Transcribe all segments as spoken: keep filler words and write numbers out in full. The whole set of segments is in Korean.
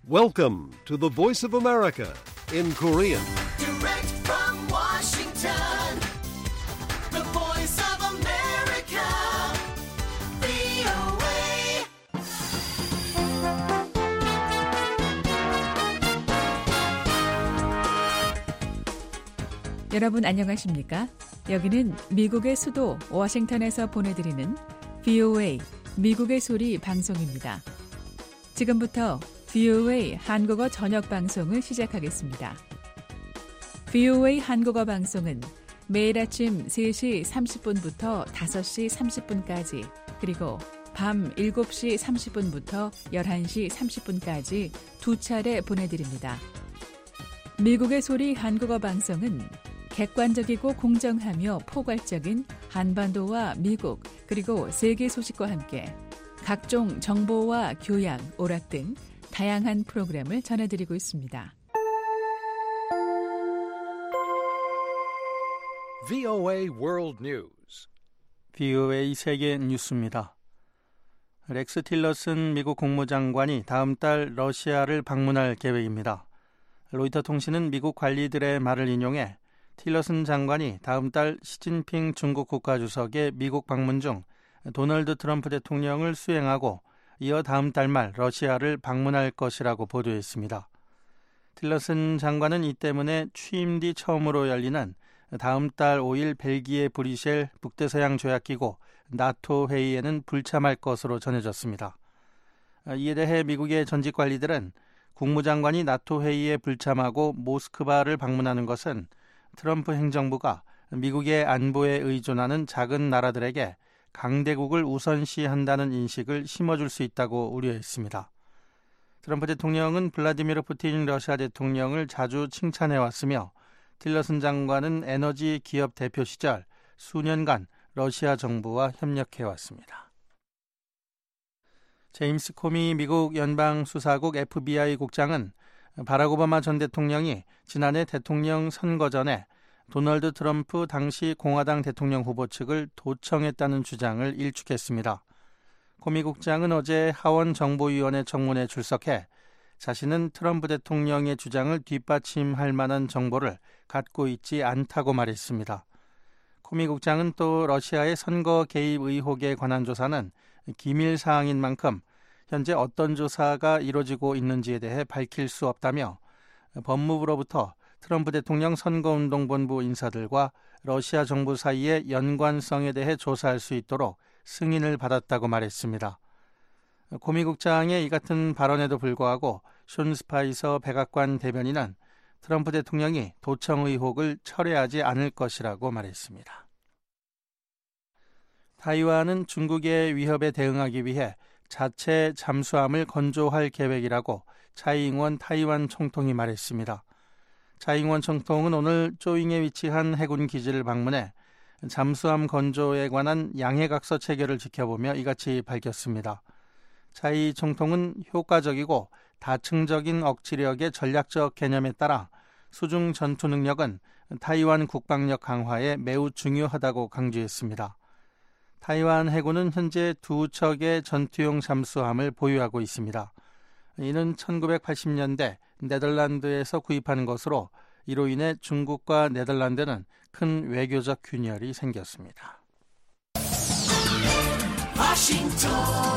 Welcome to the Voice of America in Korean. Direct from Washington, the Voice of America, 브이오에이. 여러분 안녕하십니까? 여기는 미국의 수도 워싱턴에서 보내드리는 브이오에이 미국의 소리 방송입니다. 지금부터 브이오에이 한국어 저녁 방송을 시작하겠습니다. 브이오에이 한국어 방송은 매일 아침 세 시 삼십 분부터 다섯 시 삼십 분까지 그리고 밤 일곱 시 삼십 분부터 열한 시 삼십 분까지 두 차례 보내드립니다. 미국의 소리 한국어 방송은 객관적이고 공정하며 포괄적인 한반도와 미국 그리고 세계 소식과 함께 각종 정보와 교양, 오락 등 다양한 프로그램을 전해드리고 있습니다. 브이오에이 World News. 브이오에이 세계 뉴스입니다. 렉스 틸러슨 미국 국무장관이 다음 달 러시아를 방문할 계획입니다. 로이터 통신은 미국 관리들의 말을 인용해 틸러슨 장관이 다음 달 시진핑 중국 국가주석의 미국 방문 중 도널드 트럼프 대통령을 수행하고 이어 다음 달 말 러시아를 방문할 것이라고 보도했습니다. 틸러슨 장관은 이 때문에 취임 뒤 처음으로 열리는 다음 달 오 일 벨기에 브뤼셀 북대서양 조약기구 나토 회의에는 불참할 것으로 전해졌습니다. 이에 대해 미국의 전직 관리들은 국무장관이 나토 회의에 불참하고 모스크바를 방문하는 것은 트럼프 행정부가 미국의 안보에 의존하는 작은 나라들에게 강대국을 우선시한다는 인식을 심어줄 수 있다고 우려했습니다. 트럼프 대통령은 블라디미르 푸틴 러시아 대통령을 자주 칭찬해왔으며 틸러슨 장관은 에너지 기업 대표 시절 수년간 러시아 정부와 협력해왔습니다. 제임스 코미 미국 연방수사국 에프비아이 국장은 바락 오바마 전 대통령이 지난해 대통령 선거 전에 도널드 트럼프 당시 공화당 대통령 후보 측을 도청했다는 주장을 일축했습니다. 코미 국장은 어제 하원 정보위원회 청문회에 출석해 자신은 트럼프 대통령의 주장을 뒷받침할 만한 정보를 갖고 있지 않다고 말했습니다. 코미 국장은 또 러시아의 선거 개입 의혹에 관한 조사는 기밀 사항인 만큼 현재 어떤 조사가 이루어지고 있는지에 대해 밝힐 수 없다며 법무부로부터 트럼프 대통령 선거운동본부 인사들과 러시아 정부 사이의 연관성에 대해 조사할 수 있도록 승인을 받았다고 말했습니다. 코미 국장의 이 같은 발언에도 불구하고 숀 스파이서 백악관 대변인은 트럼프 대통령이 도청 의혹을 철회하지 않을 것이라고 말했습니다. 타이완은 중국의 위협에 대응하기 위해 자체 잠수함을 건조할 계획이라고 차이잉원 타이완 총통이 말했습니다. 차이잉원 총통은 오늘 쪼잉에 위치한 해군 기지를 방문해 잠수함 건조에 관한 양해각서 체결을 지켜보며 이같이 밝혔습니다. 차이 총통은 효과적이고 다층적인 억지력의 전략적 개념에 따라 수중 전투 능력은 타이완 국방력 강화에 매우 중요하다고 강조했습니다. 타이완 해군은 현재 두 척의 전투용 잠수함을 보유하고 있습니다. 이는 천구백팔십 년대 네덜란드에서 구입한 것으로 이로 인해 중국과 네덜란드는 큰 외교적 균열이 생겼습니다. 워싱턴,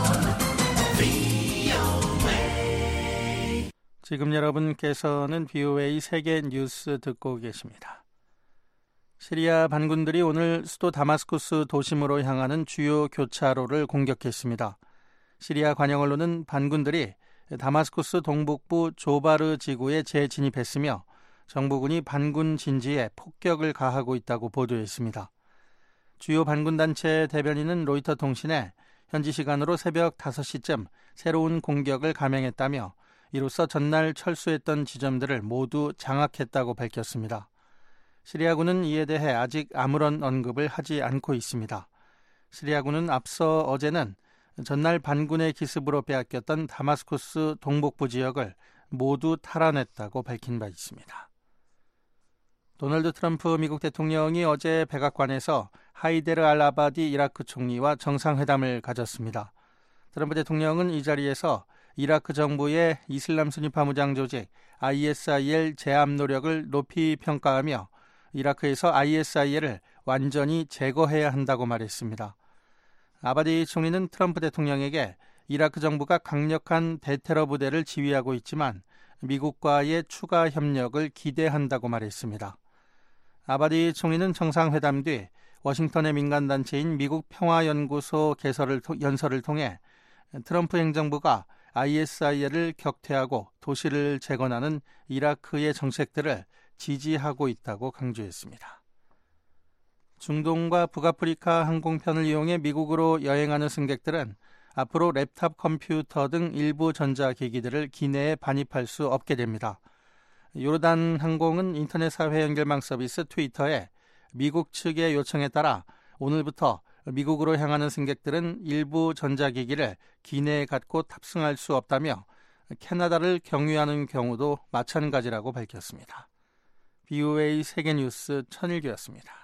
브이오에이. 지금 여러분께서는 브이오에이 세계 뉴스 듣고 계십니다. 시리아 반군들이 오늘 수도 다마스쿠스 도심으로 향하는 주요 교차로를 공격했습니다. 시리아 관영 언론은 반군들이 다마스쿠스 동북부 조바르 지구에 재진입했으며 정부군이 반군 진지에 폭격을 가하고 있다고 보도했습니다. 주요 반군단체 대변인은 로이터 통신에 현지 시간으로 새벽 다섯 시쯤 새로운 공격을 감행했다며 이로써 전날 철수했던 지점들을 모두 장악했다고 밝혔습니다. 시리아군은 이에 대해 아직 아무런 언급을 하지 않고 있습니다. 시리아군은 앞서 어제는 전날 반군의 기습으로 빼앗겼던 다마스쿠스 동북부 지역을 모두 탈환했다고 밝힌 바 있습니다. 도널드 트럼프 미국 대통령이 어제 백악관에서 하이데르 알 아바디 이라크 총리와 정상회담을 가졌습니다. 트럼프 대통령은 이 자리에서 이라크 정부의 이슬람 순위 파무장 조직 아이에스아이엘 제압 노력을 높이 평가하며 이라크에서 아이에스아이엘을 완전히 제거해야 한다고 말했습니다. 아바디 총리는 트럼프 대통령에게 이라크 정부가 강력한 대테러 부대를 지휘하고 있지만 미국과의 추가 협력을 기대한다고 말했습니다. 아바디 총리는 정상회담 뒤 워싱턴의 민간단체인 미국 평화연구소 개설을, 연설을 통해 트럼프 행정부가 아이에스아이엘을 격퇴하고 도시를 재건하는 이라크의 정책들을 지지하고 있다고 강조했습니다. 중동과 북아프리카 항공편을 이용해 미국으로 여행하는 승객들은 앞으로 랩탑 컴퓨터 등 일부 전자기기들을 기내에 반입할 수 없게 됩니다. 요르단 항공은 인터넷 사회 연결망 서비스 트위터에 미국 측의 요청에 따라 오늘부터 미국으로 향하는 승객들은 일부 전자기기를 기내에 갖고 탑승할 수 없다며 캐나다를 경유하는 경우도 마찬가지라고 밝혔습니다. 비오에이 세계뉴스 천일규였습니다.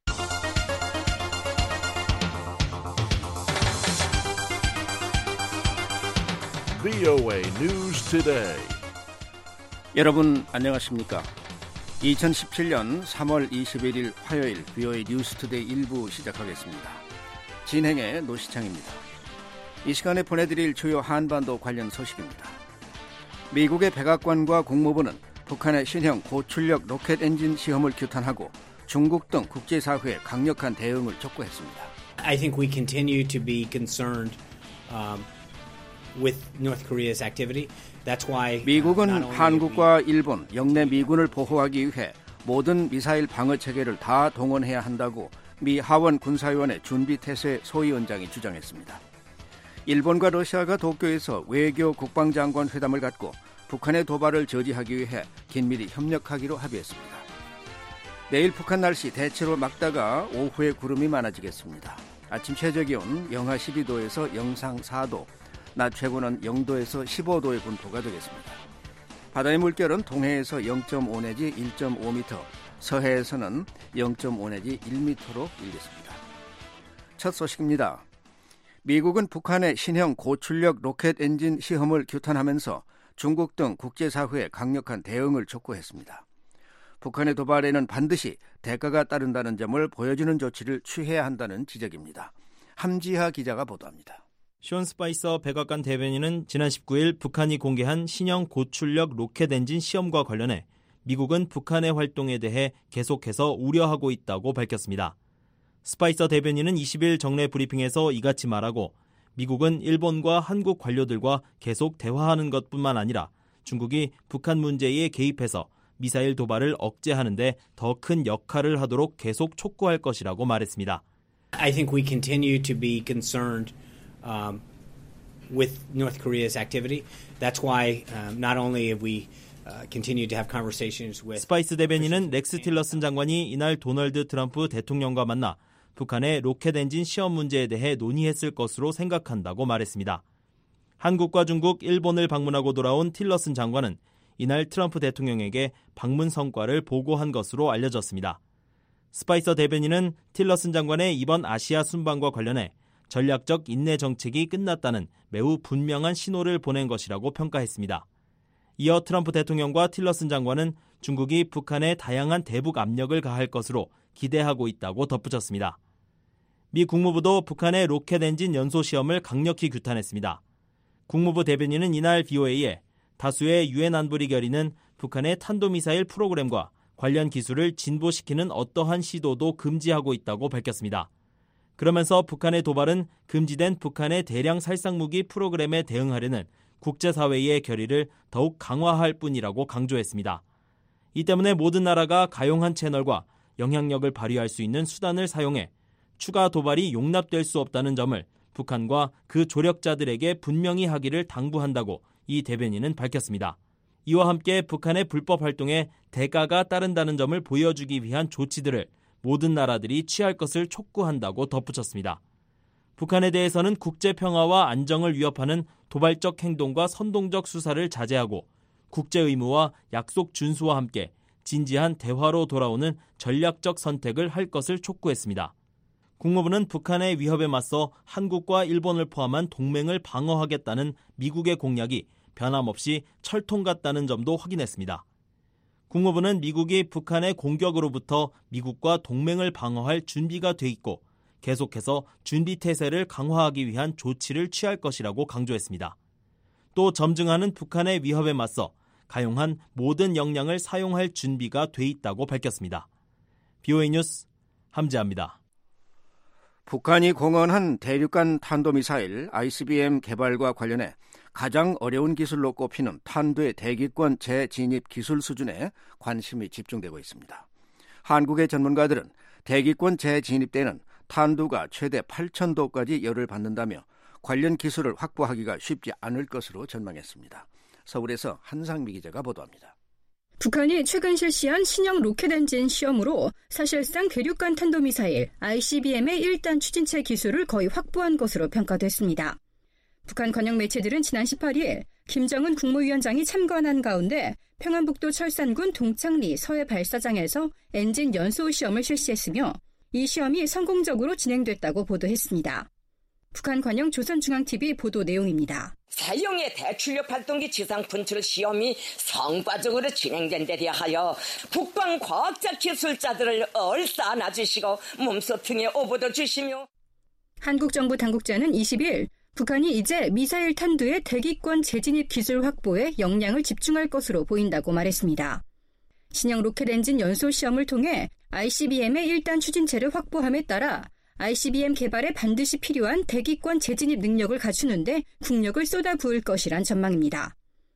비오에이 News Today. 여러분 안녕하십니까? 이천십칠년 삼월 이십일일 화요일 비오에이 뉴스투데이 일 부 시작하겠습니다. 진행의 노시창입니다. 이 시간에 보내드릴 주요 한반도 관련 소식입니다. 미국의 백악관과 국무부는 북한의 신형 고출력 로켓 엔진 시험을 규탄하고 중국 등 국제사회에 강력한 대응을 촉구했습니다. I think we continue to be concerned um, with North Korea's activity. That's why 미국은 한국과 일본, 영내 미군을 보호하기 위해 모든 미사일 방어 체계를 다 동원해야 한다고 미 하원 군사위원회 준비태세 소위원장이 주장했습니다. 일본과 러시아가 도쿄에서 외교 국방장관 회담을 갖고 북한의 도발을 저지하기 위해 긴밀히 협력하기로 합의했습니다. 내일 북한 날씨 대체로 맑다가 오후에 구름이 많아지겠습니다. 아침 최저기온 영하 십이도에서 영상 사도, 낮 최고는 영도에서 십오도의 분포가 되겠습니다. 바다의 물결은 동해에서 영점오 내지 일점오 미터, 서해에서는 영점오 내지 일 미터로 일겠습니다. 첫 소식입니다. 미국은 북한의 신형 고출력 로켓 엔진 시험을 규탄하면서 중국 등 국제사회에 강력한 대응을 촉구했습니다. 북한의 도발에는 반드시 대가가 따른다는 점을 보여주는 조치를 취해야 한다는 지적입니다. 함지하 기자가 보도합니다. 션 스파이서 백악관 대변인은 지난 십구일 북한이 공개한 신형 고출력 로켓 엔진 시험과 관련해 미국은 북한의 활동에 대해 계속해서 우려하고 있다고 밝혔습니다. 스파이서 대변인은 이십일 정례 브리핑에서 이같이 말하고 미국은 일본과 한국 관료들과 계속 대화하는 것뿐만 아니라 중국이 북한 문제에 개입해서 미사일 도발을 억제하는 데 더 큰 역할을 하도록 계속 촉구할 것이라고 말했습니다. I think we continue to be concerned um, with North Korea's activity. That's why um, not only have we uh, continued to have conversations with 스파이스 대변인은 렉스 틸러슨 장관이 이날 도널드 트럼프 대통령과 만나 북한의 로켓 엔진 시험 문제에 대해 논의했을 것으로 생각한다고 말했습니다. 한국과 중국, 일본을 방문하고 돌아온 틸러슨 장관은 이날 트럼프 대통령에게 방문 성과를 보고한 것으로 알려졌습니다. 스파이서 대변인은 틸러슨 장관의 이번 아시아 순방과 관련해 전략적 인내 정책이 끝났다는 매우 분명한 신호를 보낸 것이라고 평가했습니다. 이어 트럼프 대통령과 틸러슨 장관은 중국이 북한에 다양한 대북 압력을 가할 것으로 기대하고 있다고 덧붙였습니다. 미 국무부도 북한의 로켓 엔진 연소 시험을 강력히 규탄했습니다. 국무부 대변인은 이날 비오에이에 다수의 유엔 안보리 결의는 북한의 탄도미사일 프로그램과 관련 기술을 진보시키는 어떠한 시도도 금지하고 있다고 밝혔습니다. 그러면서 북한의 도발은 금지된 북한의 대량 살상무기 프로그램에 대응하려는 국제사회의 결의를 더욱 강화할 뿐이라고 강조했습니다. 이 때문에 모든 나라가 가용한 채널과 영향력을 발휘할 수 있는 수단을 사용해 추가 도발이 용납될 수 없다는 점을 북한과 그 조력자들에게 분명히 하기를 당부한다고 이 대변인은 밝혔습니다. 이와 함께 북한의 불법 활동에 대가가 따른다는 점을 보여주기 위한 조치들을 모든 나라들이 취할 것을 촉구한다고 덧붙였습니다. 북한에 대해서는 국제 평화와 안정을 위협하는 도발적 행동과 선동적 수사를 자제하고 국제 의무와 약속 준수와 함께 진지한 대화로 돌아오는 전략적 선택을 할 것을 촉구했습니다. 국무부는 북한의 위협에 맞서 한국과 일본을 포함한 동맹을 방어하겠다는 미국의 공약이 변함없이 철통 같다는 점도 확인했습니다. 국무부는 미국이 북한의 공격으로부터 미국과 동맹을 방어할 준비가 돼 있고 계속해서 준비태세를 강화하기 위한 조치를 취할 것이라고 강조했습니다. 또 점증하는 북한의 위협에 맞서 가용한 모든 역량을 사용할 준비가 돼 있다고 밝혔습니다. 비오에이 뉴스 함재합니다. 북한이 공언한 대륙간 탄도미사일 아이씨비엠 개발과 관련해 가장 어려운 기술로 꼽히는 탄두의 대기권 재진입 기술 수준에 관심이 집중되고 있습니다. 한국의 전문가들은 대기권 재진입 때는 탄두가 최대 팔천 도까지 열을 받는다며 관련 기술을 확보하기가 쉽지 않을 것으로 전망했습니다. 서울에서 한상미 기자가 보도합니다. 북한이 최근 실시한 신형 로켓 엔진 시험으로 사실상 대륙간 탄도미사일 아이씨비엠의 일 단 추진체 기술을 거의 확보한 것으로 평가됐습니다. 북한 관영 매체들은 지난 십팔 일 김정은 국무위원장이 참관한 가운데 평안북도 철산군 동창리 서해 발사장에서 엔진 연소 시험을 실시했으며 이 시험이 성공적으로 진행됐다고 보도했습니다. 북한 관영 조선중앙티비 보도 내용입니다. 사용의 대출력 발동기 지상 분출 시험이 성과적으로 진행된 데 대하여 국방과학자 기술자들을 얼싸안아주시고 몸소 등에 오보도 주시며 한국 정부 당국자는 이십 일 북한이 이제 미사일 탄두의 대기권 재진입 기술 확보에 역량을 집중할 것으로 보인다고 말했습니다. 신형 로켓 엔진 연소 시험을 통해 아이씨비엠의 일 단 추진체를 확보함에 따라 아이씨비엠 개발에 반드시 필요한 대기권 재진입 능력을 갖추는데 국력을 쏟아부을 것이란 전망입니다.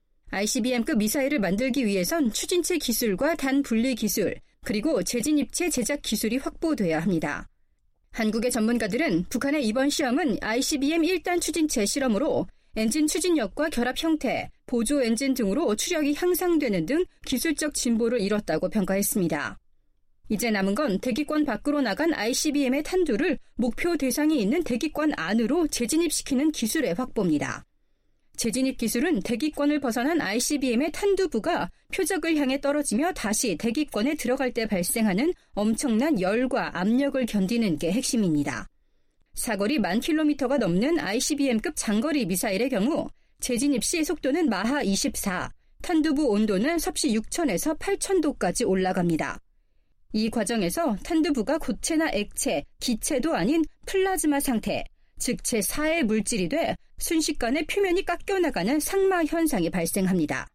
아이씨비엠급 미사일을 만들기 위해선 추진체 기술과 단 분리 기술, 그리고 재진입체 제작 기술이 확보돼야 합니다. 한국의 전문가들은 북한의 이번 시험은 아이씨비엠 일 단 추진체 실험으로 엔진 추진력과 결합 형태, 보조 엔진 등으로 추력이 향상되는 등 기술적 진보를 이뤘다고 평가했습니다. 이제 남은 건 대기권 밖으로 나간 아이씨비엠의 탄두를 목표 대상이 있는 대기권 안으로 재진입시키는 기술의 확보입니다. 재진입 기술은 대기권을 벗어난 아이씨비엠의 탄두부가 표적을 향해 떨어지며 다시 대기권에 들어갈 때 발생하는 엄청난 열과 압력을 견디는 게 핵심입니다. 사거리 만 킬로미터가 넘는 아이씨비엠급 장거리 미사일의 경우 재진입 시 속도는 마하 이십사, 탄두부 온도는 섭씨 육천에서 팔천 도까지 올라갑니다. 이 과정에서 탄두부가 고체나 액체, 기체도 아닌 플라즈마 상태, 즉 제사의 물질이 돼 순식간에 표면이 깎여나가는 상마 현상이 발생합니다.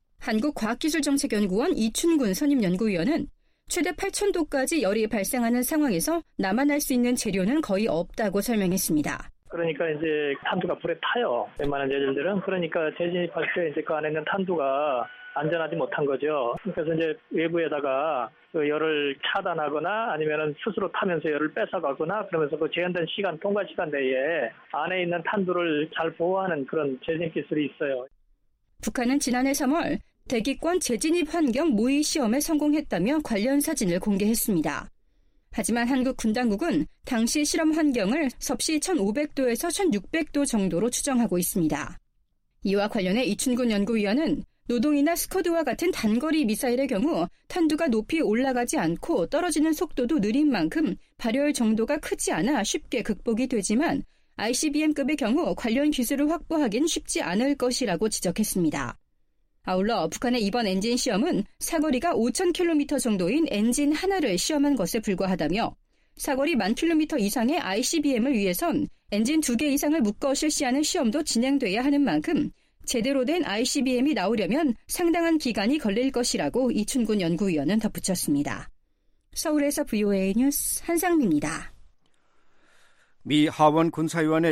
한국과학기술정책연구원 이춘군 선임연구위원은 최대 팔천 도까지 열이 발생하는 상황에서 남아날 수 있는 재료는 거의 없다고 설명했습니다. 그러니까 이제 탄두가 불에 타요. 웬만한 재질들은. 그러니까 재진입할 때 이제 그 안에 있는 탄두가 안전하지 못한 거죠. 그래서 이제 외부에다가 그 열을 차단하거나 아니면은 스스로 타면서 열을 뺏어가거나 그러면서 그 제한된 시간, 통과 시간 내에 안에 있는 탄두를 잘 보호하는 그런 재진입 기술이 있어요. 북한은 지난해 삼월 대기권 재진입 환경 모의 시험에 성공했다며 관련 사진을 공개했습니다. 하지만 한국 군당국은 당시 실험 환경을 섭씨 천오백 도에서 천육백 도 정도로 추정하고 있습니다. 이와 관련해 이춘군 연구위원은 노동이나 스커드와 같은 단거리 미사일의 경우 탄두가 높이 올라가지 않고 떨어지는 속도도 느린 만큼 발열 정도가 크지 않아 쉽게 극복이 되지만 아이씨비엠급의 경우 관련 기술을 확보하긴 쉽지 않을 것이라고 지적했습니다. 아울러 북한의 이번 엔진 시험은 사거리가 오천 킬로미터 정도인 엔진 하나를 시험한 것에 불과하다며 사거리 만 킬로미터 이상의 아이씨비엠을 위해선 엔진 두 개 이상을 묶어 실시하는 시험도 진행돼야 하는 만큼 제대로 된 아이씨비엠이 나오려면 상당한 기간이 걸릴 것이라고 이춘군 연구위원은 덧붙였습니다. 서울에서 브이오에이 뉴스 한상미입니다. 미 하원 군사위원회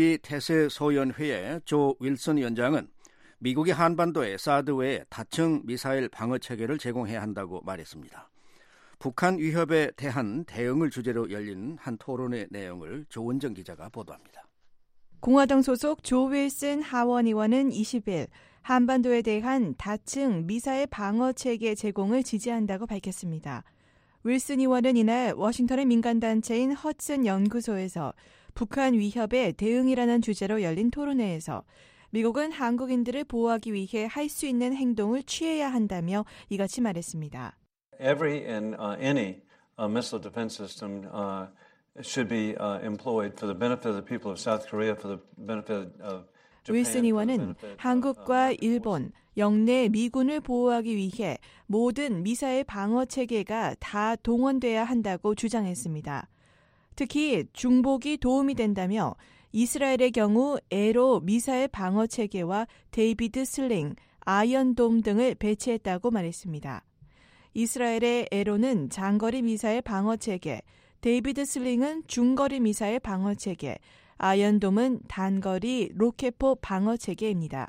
준비태세소위원회의 조 윌슨 위원장은 미국이 한반도에 사드 외에 다층 미사일 방어 체계를 제공해야 한다고 말했습니다. 북한 위협에 대한 대응을 주제로 열린 한 토론의 내용을 조은정 기자가 보도합니다. 공화당 소속 조 윌슨 하원 의원은 이십 일 한반도에 대한 다층 미사일 방어 체계 제공을 지지한다고 밝혔습니다. 윌슨 의원은 이날 워싱턴의 민간단체인 허슨 연구소에서 북한 위협에 대응이라는 주제로 열린 토론회에서 미국은 한국인들을 보호하기 위해 할 수 있는 행동을 취해야 한다며 이같이 말했습니다. Every and uh, any uh, missile defense system uh, should be uh, employed for the benefit of the people of South Korea, for the benefit of 윌슨 의원은 한국과 일본, 영내 미군을 보호하기 위해 모든 미사일 방어 체계가 다 동원돼야 한다고 주장했습니다. 특히 중복이 도움이 된다며 이스라엘의 경우 에로 미사일 방어 체계와 데이비드 슬링, 아이언돔 등을 배치했다고 말했습니다. 이스라엘의 에로는 장거리 미사일 방어 체계, 데이비드 슬링은 중거리 미사일 방어 체계, 아이언돔은 단거리 로켓포 방어 체계입니다.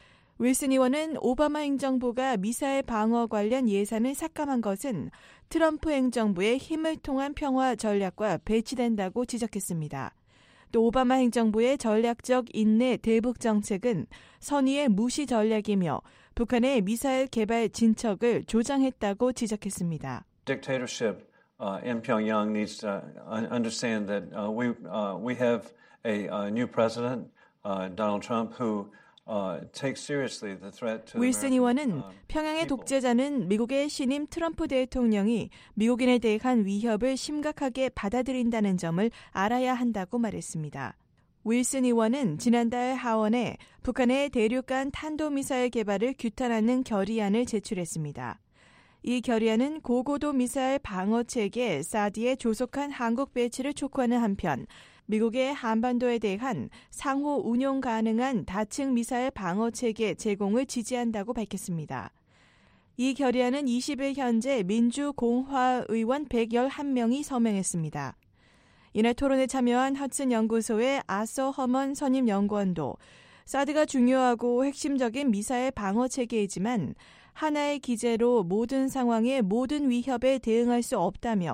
윌슨 의원은 오바마 행정부가 미사일 방어 관련 예산을 삭감한 것은 트럼프 행정부의 힘을 통한 평화 전략과 배치된다고 지적했습니다. 또 오바마 행정부의 전략적 인내 대북 정책은 선의의 무시 전략이며 북한의 미사일 개발 진척을 조장했다고 지적했습니다. Dictatorship uh, in Pyongyang needs to understand that uh, we uh, we have a uh, new president, uh, Donald Trump, who uh, takes seriously the threat to. 윌슨 의원은 평양의 독재자는 미국의 신임 트럼프 대통령이 미국인에 대한 위협을 심각하게 받아들인다는 점을 알아야 한다고 말했습니다. 윌슨 의원은 지난달 하원에 북한의 대륙간 탄도미사일 개발을 규탄하는 결의안을 제출했습니다. 이 결의안은 고고도 미사일 방어체계 사드에 조속한 한국 배치를 촉구하는 한편 미국의 한반도에 대한 상호 운용 가능한 다층 미사일 방어체계 제공을 지지한다고 밝혔습니다. 이 결의안은 이십 일 현재 민주공화 의원 백십일 명이 서명했습니다. 이날 토론에 참여한 허슨 연구소의 아서 허먼 선임 연구원도 사드가 중요하고 핵심적인 미사일 방어 체계이지만 하나의 기제로 모든 상황에 모든 위협에 대응할 수 없다며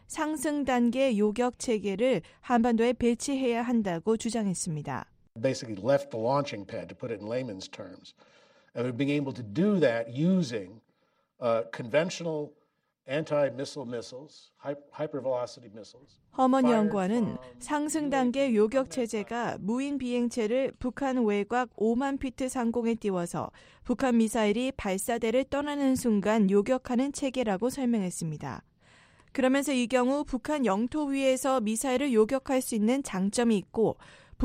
상승 단계 요격 체계를 한반도에 배치해야 한다고 주장했습니다. Basically left the launching pad, to put it in layman's terms, and being able to do that using uh, conventional anti-missile missiles, hypervelocity missiles. 허먼 연구원은 상승 단계 요격 체제가 무인 비행체를 북한 외곽 오만 피트 상공에 띄워서 북한 미사일이 발사대를 떠나는 순간 요격하는 체계라고 설명했습니다. 그러면서 이 경우 북한 영토 위에서 미사일을 요격할 수 있는 장점이 있고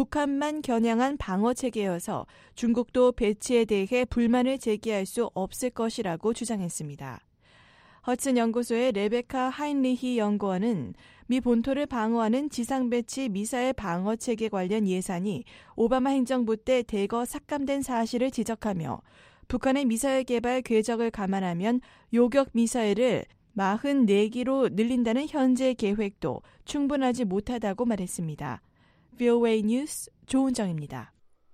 북한만 겨냥한 방어 체계여서 중국도 배치에 대해 불만을 제기할 수 없을 것이라고 주장했습니다. 허슨 연구소의 레베카 하인리히 연구원은 미 본토를 방어하는 지상 배치 미사일 방어 체계 관련 예산이 오바마 행정부 때 대거 삭감된 사실을 지적하며 북한의 미사일 개발 궤적을 감안하면 요격 미사일을 사십사 기로 늘린다는 현재 계획도 충분하지 못하다고 말했습니다. 브이오에이 뉴스 조은정입니다.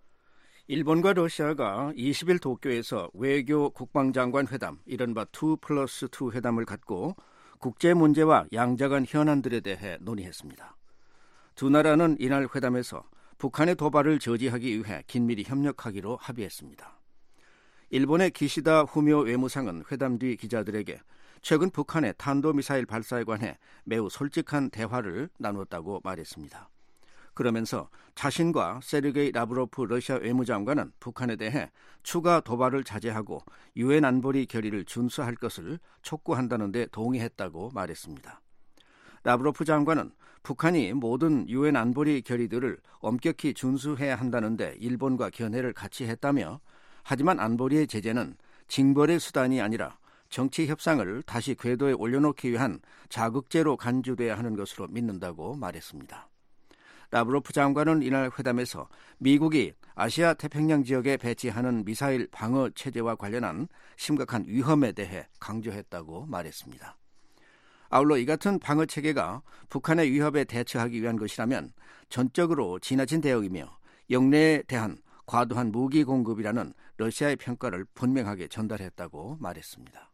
일본과 러시아가 이십 일 도쿄에서 외교 국방장관 회담, 이른바 투 플러스 투 회담을 갖고 국제 문제와 양자간 현안들에 대해 논의했습니다. 두 나라는 이날 회담에서 북한의 도발을 저지하기 위해 긴밀히 협력하기로 합의했습니다. 일본의 기시다 후미오 외무상은 회담 뒤 기자들에게 최근 북한의 탄도미사일 발사에 관해 매우 솔직한 대화를 나눴다고 말했습니다. 그러면서 자신과 세르게이 라브로프 러시아 외무장관은 북한에 대해 추가 도발을 자제하고 유엔 안보리 결의를 준수할 것을 촉구한다는 데 동의했다고 말했습니다. 라브로프 장관은 북한이 모든 유엔 안보리 결의들을 엄격히 준수해야 한다는 데 일본과 견해를 같이 했다며 하지만 안보리의 제재는 징벌의 수단이 아니라 정치 협상을 다시 궤도에 올려놓기 위한 자극제로 간주돼야 하는 것으로 믿는다고 말했습니다. 라브로프 장관은 이날 회담에서 미국이 아시아 태평양 지역에 배치하는 미사일 방어 체제와 관련한 심각한 위험에 대해 강조했다고 말했습니다. 아울러 이 같은 방어 체계가 북한의 위협에 대처하기 위한 것이라면 전적으로 지나친 대응이며 영내에 대한 과도한 무기 공급이라는 러시아의 평가를 분명하게 전달했다고 말했습니다.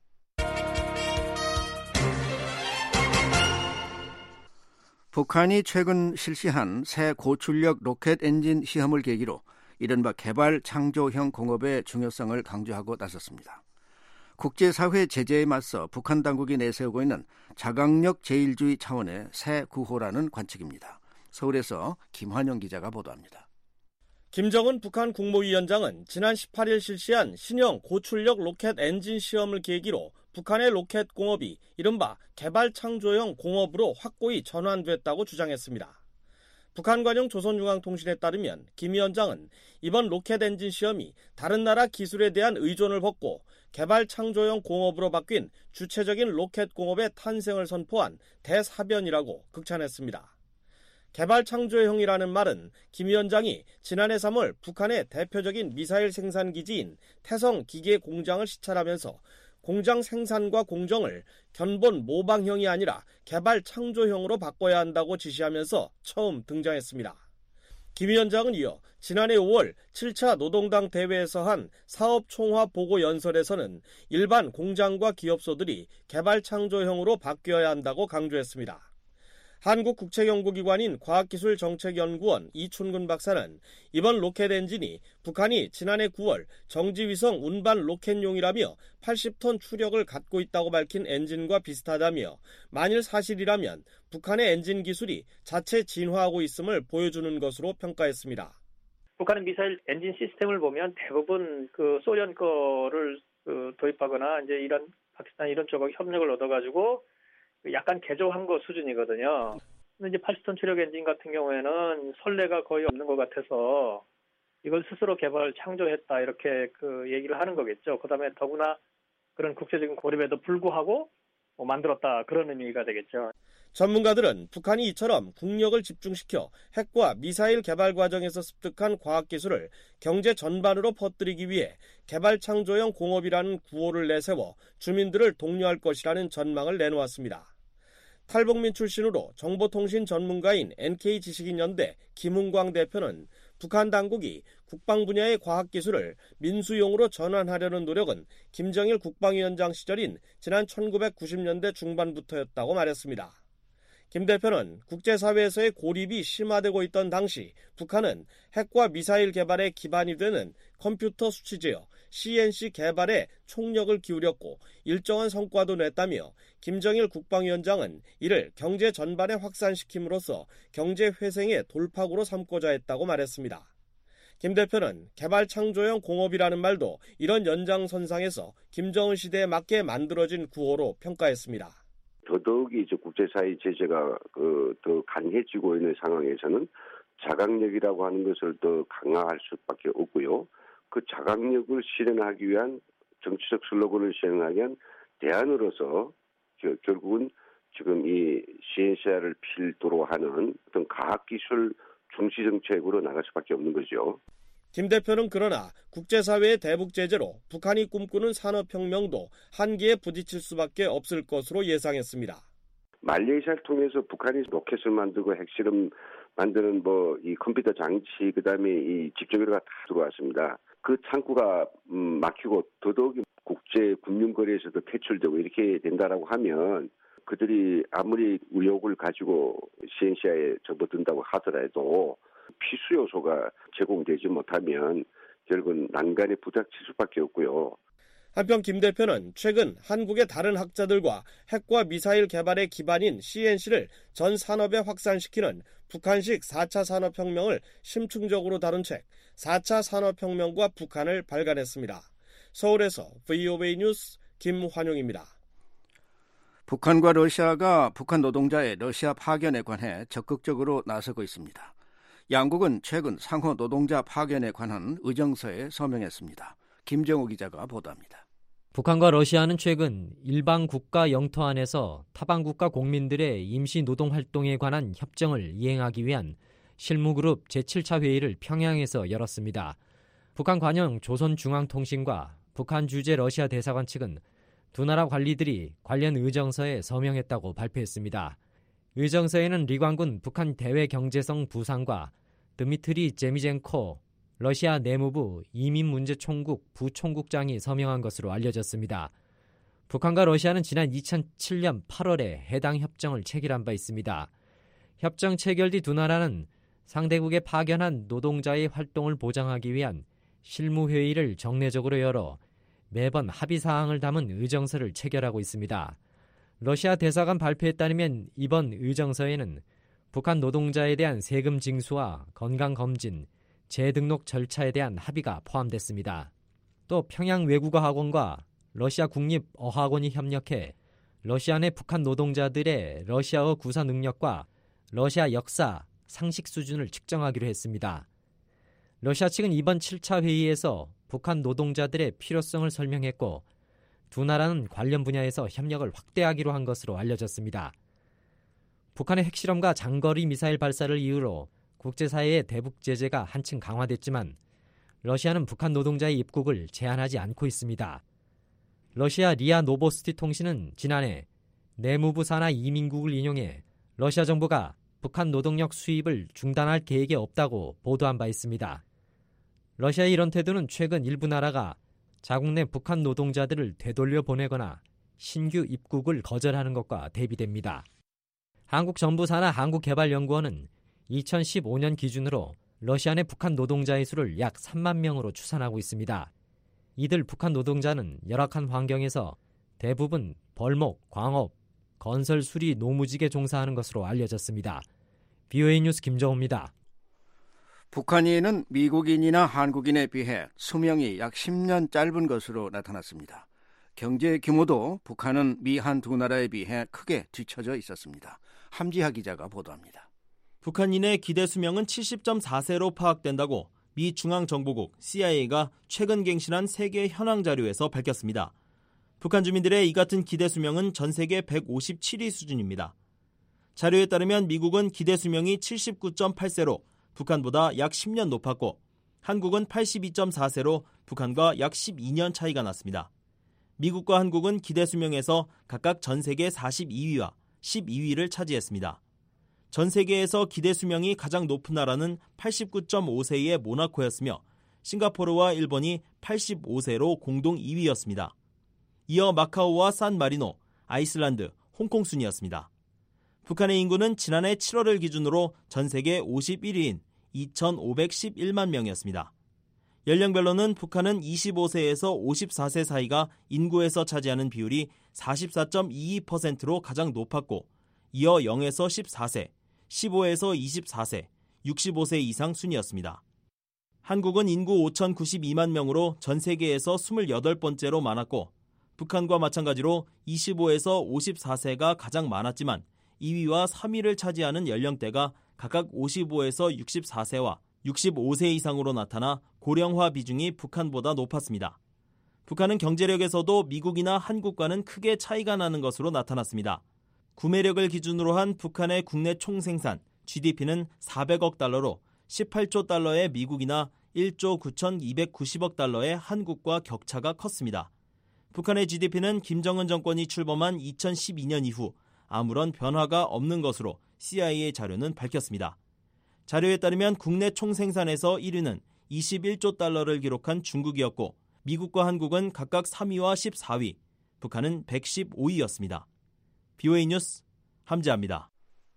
북한이 최근 실시한 새 고출력 로켓 엔진 시험을 계기로 이른바 개발 창조형 공업의 중요성을 강조하고 나섰습니다. 국제사회 제재에 맞서 북한 당국이 내세우고 있는 자강력 제일주의 차원의 새 구호라는 관측입니다. 서울에서 김환영 기자가 보도합니다. 김정은 북한 국무위원장은 지난 십팔 일 실시한 신형 고출력 로켓 엔진 시험을 계기로 북한의 로켓 공업이 이른바 개발 창조형 공업으로 확고히 전환됐다고 주장했습니다. 북한관영 조선중앙통신에 따르면 김 위원장은 이번 로켓 엔진 시험이 다른 나라 기술에 대한 의존을 벗고 개발 창조형 공업으로 바뀐 주체적인 로켓 공업의 탄생을 선포한 대사변이라고 극찬했습니다. 개발 창조형이라는 말은 김 위원장이 지난해 삼월 북한의 대표적인 미사일 생산 기지인 태성 기계 공장을 시찰하면서 공장 생산과 공정을 견본 모방형이 아니라 개발 창조형으로 바꿔야 한다고 지시하면서 처음 등장했습니다. 김 위원장은 이어 지난해 오월 칠 차 노동당 대회에서 한 사업총화 보고 연설에서는 일반 공장과 기업소들이 개발 창조형으로 바뀌어야 한다고 강조했습니다. 한국국책연구기관인 과학기술정책연구원 이춘근 박사는 이번 로켓 엔진이 북한이 지난해 구월 정지위성 운반 로켓용이라며 팔십 톤 추력을 갖고 있다고 밝힌 엔진과 비슷하다며 만일 사실이라면 북한의 엔진 기술이 자체 진화하고 있음을 보여주는 것으로 평가했습니다. 북한의 미사일 엔진 시스템을 보면 대부분 그 소련 거를 그 도입하거나 이제 이런 파키스탄 이런 쪽하고 협력을 얻어가지고 약간 개조한 거 수준이거든요. 근데 이제 팔십 톤 추력 엔진 같은 경우에는 선례가 거의 없는 것 같아서 이걸 스스로 개발 창조했다 이렇게 그 얘기를 하는 거겠죠. 그다음에 더구나 그런 국제적인 고립에도 불구하고 뭐 만들었다 그런 의미가 되겠죠. 전문가들은 북한이 이처럼 국력을 집중시켜 핵과 미사일 개발 과정에서 습득한 과학기술을 경제 전반으로 퍼뜨리기 위해 개발 창조형 공업이라는 구호를 내세워 주민들을 독려할 것이라는 전망을 내놓았습니다. 탈북민 출신으로 정보통신 전문가인 엔케이지식인연대 김웅광 대표는 북한 당국이 국방 분야의 과학기술을 민수용으로 전환하려는 노력은 김정일 국방위원장 시절인 지난 천구백구십 년대 중반부터였다고 말했습니다. 김 대표는 국제사회에서의 고립이 심화되고 있던 당시 북한은 핵과 미사일 개발에 기반이 되는 컴퓨터 수치제어 씨엔씨 개발에 총력을 기울였고 일정한 성과도 냈다며 김정일 국방위원장은 이를 경제 전반에 확산시킴으로써 경제 회생의 돌파구로 삼고자 했다고 말했습니다. 김 대표는 개발 창조형 공업이라는 말도 이런 연장선상에서 김정은 시대에 맞게 만들어진 구호로 평가했습니다. 더더욱이 이제 국제사회 제재가 그 더 강해지고 있는 상황에서는 자각력이라고 하는 것을 더 강화할 수밖에 없고요. 그 자각력을 실현하기 위한 정치적 슬로건을 실현하기 위한 대안으로서 겨, 결국은 지금 이 씨엔씨알을 필두로 하는 어떤 과학기술 중시 정책으로 나갈 수밖에 없는 거죠. 김 대표는 그러나 국제사회의 대북 제재로 북한이 꿈꾸는 산업혁명도 한계에 부딪힐 수밖에 없을 것으로 예상했습니다. 말레이시아를 통해서 북한이 로켓을 만들고 핵실험 만드는 뭐 이 컴퓨터 장치 그다음에 이 집중기류가 다 들어왔습니다. 그 창구가 음, 막히고 더더욱이 국제 금융거래에서도 퇴출되고 이렇게 된다라고 하면 그들이 아무리 의욕을 가지고 씨엔씨알에 접어든다고 하더라도 필수 요소가 제공되지 못하면 결국은 난간에 부닥칠 수밖에 없고요. 한편 김 대표는 최근 한국의 다른 학자들과 핵과 미사일 개발의 기반인 씨엔씨를 전 산업에 확산시키는 북한식 사 차 산업혁명을 심층적으로 다룬 책 사 차 산업혁명과 북한을 발간했습니다. 서울에서 브이오에이 뉴스 김환용입니다. 북한과 러시아가 북한 노동자의 러시아 파견에 관해 적극적으로 나서고 있습니다. 양국은 최근 상호 노동자 파견에 관한 의정서에 서명했습니다. 김정우 기자가 보도합니다. 북한과 러시아는 최근 일방 국가 영토 안에서 타방 국가 공민들의 임시 노동 활동에 관한 협정을 이행하기 위한 실무그룹 제칠 차 회의를 평양에서 열었습니다. 북한 관영 조선중앙통신과 북한 주재 러시아 대사관 측은 두 나라 관리들이 관련 의정서에 서명했다고 발표했습니다. 의정서에는 리광군 북한 대외경제성 부상과 드미트리 제미젠코 러시아 내무부 이민문제총국 부총국장이 서명한 것으로 알려졌습니다. 북한과 러시아는 지난 이천칠 년 팔월에 해당 협정을 체결한 바 있습니다. 협정 체결 뒤 두 나라는 상대국에 파견한 노동자의 활동을 보장하기 위한 실무회의를 정례적으로 열어 매번 합의사항을 담은 의정서를 체결하고 있습니다. 러시아 대사관 발표에 따르면 이번 의정서에는 북한 노동자에 대한 세금 징수와 건강검진, 재등록 절차에 대한 합의가 포함됐습니다. 또 평양 외국어학원과 러시아 국립어학원이 협력해 러시아 내 북한 노동자들의 러시아어 구사 능력과 러시아 역사, 상식 수준을 측정하기로 했습니다. 러시아 측은 이번 칠 차 회의에서 북한 노동자들의 필요성을 설명했고 두 나라는 관련 분야에서 협력을 확대하기로 한 것으로 알려졌습니다. 북한의 핵실험과 장거리 미사일 발사를 이유로 국제사회의 대북 제재가 한층 강화됐지만 러시아는 북한 노동자의 입국을 제한하지 않고 있습니다. 러시아 리아 노보스티 통신은 지난해 내무부 산하 이민국을 인용해 러시아 정부가 북한 노동력 수입을 중단할 계획이 없다고 보도한 바 있습니다. 러시아의 이런 태도는 최근 일부 나라가 자국 내 북한 노동자들을 되돌려 보내거나 신규 입국을 거절하는 것과 대비됩니다. 한국정부 산하 한국개발연구원은 이천십오 년 기준으로 러시아 내 북한 노동자의 수를 약 삼만 명으로 추산하고 있습니다. 이들 북한 노동자는 열악한 환경에서 대부분 벌목, 광업, 건설, 수리, 노무직에 종사하는 것으로 알려졌습니다. 비오에이 뉴스 김정호입니다. 북한인은 미국인이나 한국인에 비해 수명이 약 십 년 짧은 것으로 나타났습니다. 경제 규모도 북한은 미한 두 나라에 비해 크게 뒤처져 있었습니다. 함지하 기자가 보도합니다. 북한인의 기대 수명은 칠십 점 사 세로 파악된다고 미 중앙정보국 씨아이에이가 최근 갱신한 세계 현황 자료에서 밝혔습니다. 북한 주민들의 이 같은 기대 수명은 전 세계 백오십칠 위 수준입니다. 자료에 따르면 미국은 기대 수명이 칠십구 점 팔 세로 북한보다 약 십 년 높았고 한국은 팔십이 점 사 세로 북한과 약 십이 년 차이가 났습니다. 미국과 한국은 기대 수명에서 각각 전 세계 사십이 위와 십이 위를 차지했습니다. 전 세계에서 기대 수명이 가장 높은 나라는 팔십구 점 오 세의 모나코였으며 싱가포르와 일본이 팔십오 세로 공동 이 위였습니다. 이어 마카오와 산마리노, 아이슬란드, 홍콩 순이었습니다. 북한의 인구는 지난해 칠월을 기준으로 전 세계 오십일 위인 이천오백십일만 명이었습니다. 연령별로는 북한은 이십오 세에서 오십사 세 사이가 인구에서 차지하는 비율이 사십사 점 이이 퍼센트로 가장 높았고 이어 영에서 십사 세, 십오에서 이십사 세, 육십오 세 이상 순이었습니다. 한국은 인구 오천구십이만 명으로 전 세계에서 이십팔 번째로 많았고 북한과 마찬가지로 이십오에서 오십사 세가 가장 많았지만 이 위와 삼 위를 차지하는 연령대가 각각 오십오에서 육십사 세와 육십오 세 이상으로 나타나 고령화 비중이 북한보다 높았습니다. 북한은 경제력에서도 미국이나 한국과는 크게 차이가 나는 것으로 나타났습니다. 구매력을 기준으로 한 북한의 국내 총생산 지디피는 사백억 달러로 십팔조 달러의 미국이나 일조 구천이백구십억 달러의 한국과 격차가 컸습니다. 북한의 지디피는 김정은 정권이 출범한 이천십이 년 이후 아무런 변화가 없는 것으로 씨아이에이 자료는 밝혔습니다. 자료에 따르면 국내 총생산에서 일 위는 이십일조 달러를 기록한 중국이었고 미국과 한국은 각각 삼 위와 십사 위, 북한은 백십오 위였습니다. 비오에이 뉴스 함지아입니다.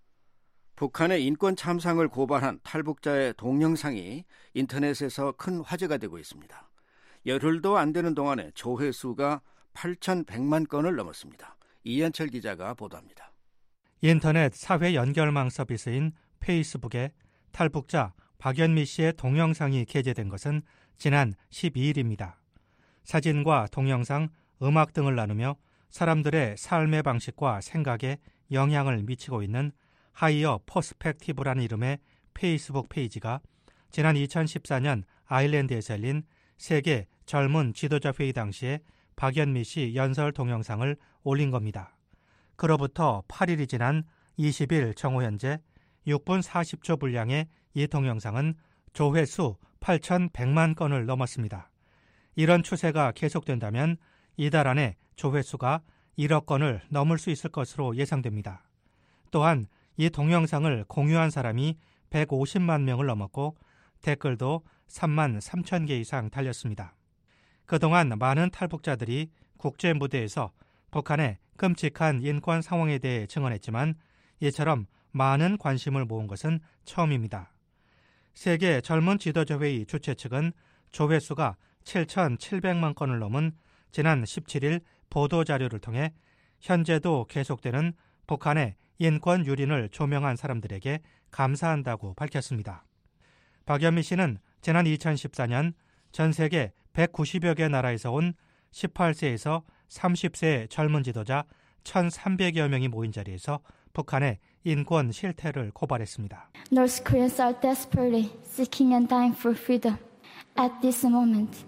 북한의 인권 참상을 고발한 탈북자의 동영상이 인터넷에서 큰 화제가 되고 있습니다. 열흘도 안 되는 동안에 조회수가 팔천백만 건을 넘었습니다. 이현철 기자가 보도합니다. 인터넷 사회 연결망 서비스인 페이스북에 탈북자 박연미 씨의 동영상이 게재된 것은 지난 십이 일입니다. 사진과 동영상, 음악 등을 나누며 사람들의 삶의 방식과 생각에 영향을 미치고 있는 하이어 퍼스펙티브라는 이름의 페이스북 페이지가 지난 이천십사 년 아일랜드에서 열린 세계 젊은 지도자 회의 당시에 박연미 씨 연설 동영상을 올린 겁니다. 그로부터 팔 일이 지난 이십 일 정오 현재 육 분 사십 초 분량의 이 동영상은 조회수 팔천백만 건을 넘었습니다. 이런 추세가 계속된다면 이달 안에 조회수가 일억 건을 넘을 수 있을 것으로 예상됩니다. 또한 이 동영상을 공유한 사람이 백오십만 명을 넘었고 댓글도 삼만 삼천 개 이상 달렸습니다. 그동안 많은 탈북자들이 국제 무대에서 북한의 끔찍한 인권 상황에 대해 증언했지만 이처럼 많은 관심을 모은 것은 처음입니다. 세계 젊은 지도자 회의 주최 측은 조회수가 칠천칠백만 건을 넘은 지난 십칠 일 보도자료를 통해 현재도 계속되는 북한의 인권 유린을 조명한 사람들에게 감사한다고 밝혔습니다. 박연미 씨는 지난 이천십사 년 전 세계 백구십여 개 나라에서 온 십팔 세에서 삼십 세의 젊은 지도자 천삼백여 명이 모인 자리에서 북한의 인권 실태를 고발했습니다. North Koreans are desperately seeking and dying for freedom at this moment.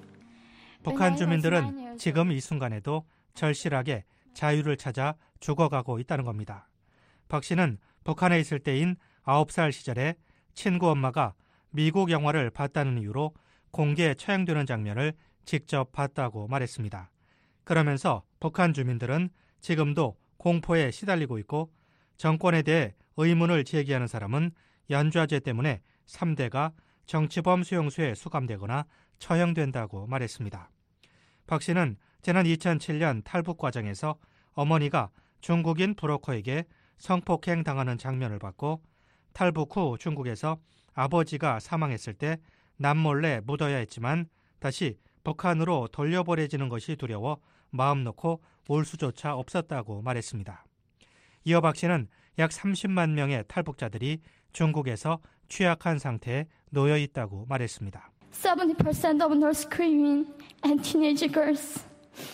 북한 주민들은 지금 이 순간에도 절실하게 자유를 찾아 죽어가고 있다는 겁니다. 박 씨는 북한에 있을 때인 아홉 살 시절에 친구 엄마가 미국 영화를 봤다는 이유로 공개 처형되는 장면을 직접 봤다고 말했습니다. 그러면서 북한 주민들은 지금도 공포에 시달리고 있고 정권에 대해 의문을 제기하는 사람은 연좌제 때문에 삼 대가 정치범 수용소에 수감되거나 처형된다고 말했습니다. 박 씨는 지난 이천칠 년 탈북 과정에서 어머니가 중국인 브로커에게 성폭행 당하는 장면을 봤고 탈북 후 중국에서 아버지가 사망했을 때 남몰래 묻어야 했지만 다시 북한으로 돌려보내지는 것이 두려워 마음 놓고 올 수조차 없었다고 말했습니다. 이어 박 씨는 약 삼십만 명의 탈북자들이 중국에서 취약한 상태에 놓여 있다고 말했습니다. seventy percent of North Korean and teenage girls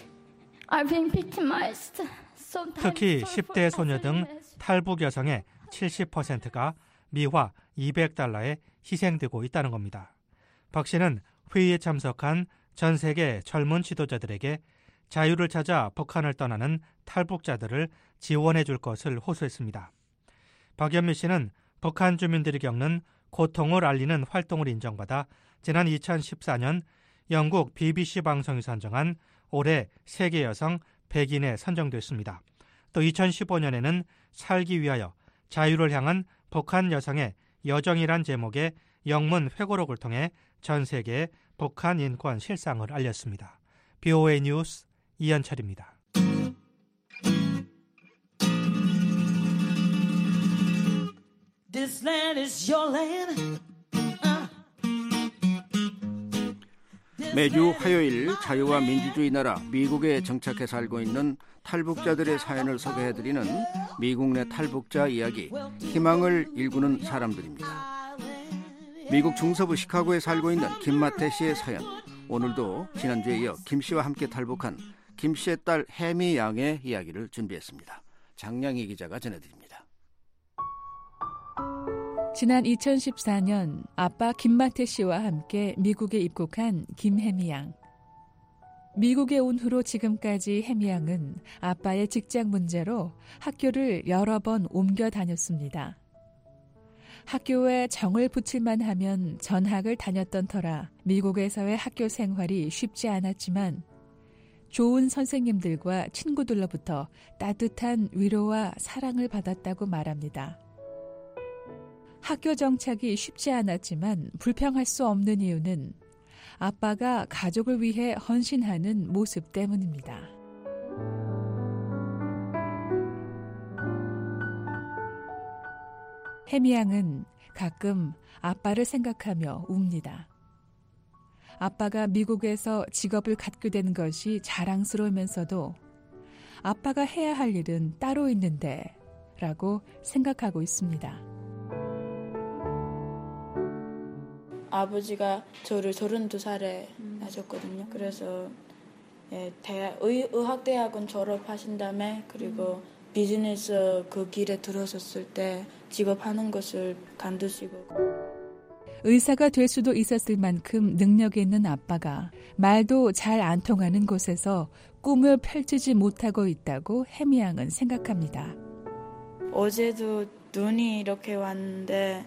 are being victimized. 특히 십 대 소녀 등 탈북 여성의 칠십 퍼센트가 미화 이백 달러에 희생되고 있다는 겁니다. 박 씨는 회의에 참석한 전 세계 젊은 지도자들에게 자유를 찾아 북한을 떠나는 탈북자들을 지원해 줄 것을 호소했습니다. 박연미 씨는 북한 주민들이 겪는 고통을 알리는 활동을 인정받아 지난 이천십사 년 영국 비비씨 방송이 선정한 올해 세계 여성 백 인에 선정됐습니다. 또 이천십오 년에는 살기 위하여 자유를 향한 북한 여성의 여정이란 제목의 영문 회고록을 통해 전 세계에 북한 인권 실상을 알렸습니다. 비오에이 뉴스 이현철입니다. This land is your land. 매주 화요일 자유와 민주주의 나라 미국에 정착해 살고 있는 탈북자들의 사연을 소개해드리는 미국 내 탈북자 이야기, 희망을 일구는 사람들입니다. 미국 중서부 시카고에 살고 있는 김마태 씨의 사연, 오늘도 지난주에 이어 김 씨와 함께 탈북한 김 씨의 딸 혜미 양의 이야기를 준비했습니다. 장량희 기자가 전해드립니다. 지난 이천십사 년 아빠 김마태 씨와 함께 미국에 입국한 김혜미 양. 미국에 온 후로 지금까지 혜미 양은 아빠의 직장 문제로 학교를 여러 번 옮겨 다녔습니다. 학교에 정을 붙일만 하면 전학을 다녔던 터라 미국에서의 학교 생활이 쉽지 않았지만 좋은 선생님들과 친구들로부터 따뜻한 위로와 사랑을 받았다고 말합니다. 학교 정착이 쉽지 않았지만 불평할 수 없는 이유는 아빠가 가족을 위해 헌신하는 모습 때문입니다. 혜미 양은 가끔 아빠를 생각하며 웁니다. 아빠가 미국에서 직업을 갖게 된 것이 자랑스러우면서도 아빠가 해야 할 일은 따로 있는데 라고 생각하고 있습니다. 아버지가 저를 서른두 살에 낳으셨거든요. 그래서 예, 대학, 의, 의학대학원 졸업하신 다음에 그리고 비즈니스 그 길에 들어섰을 때 직업하는 것을 간두시고 의사가 될 수도 있었을 만큼 능력이 있는 아빠가 말도 잘 안 통하는 곳에서 꿈을 펼치지 못하고 있다고 혜미 양은 생각합니다. 어제도 눈이 이렇게 왔는데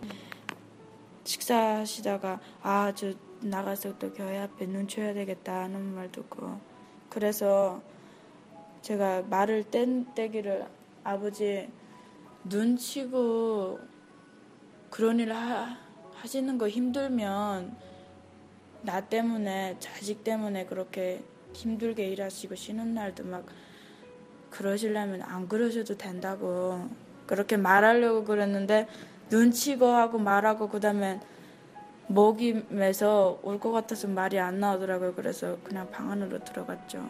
식사하시다가 아, 저 나가서 또 교회 앞에 눈 쳐야 되겠다 하는 말 듣고 그래서 제가 말을 뗀 때기를 아버지 눈 치고 그런 일 하, 하시는 거 힘들면 나 때문에 자식 때문에 그렇게 힘들게 일하시고 쉬는 날도 막 그러시려면 안 그러셔도 된다고 그렇게 말하려고 그랬는데 눈치고 하고 말하고 그다음에 목이 메서 올 것 같아서 말이 안 나오더라고요. 그래서 그냥 방 안으로 들어갔죠.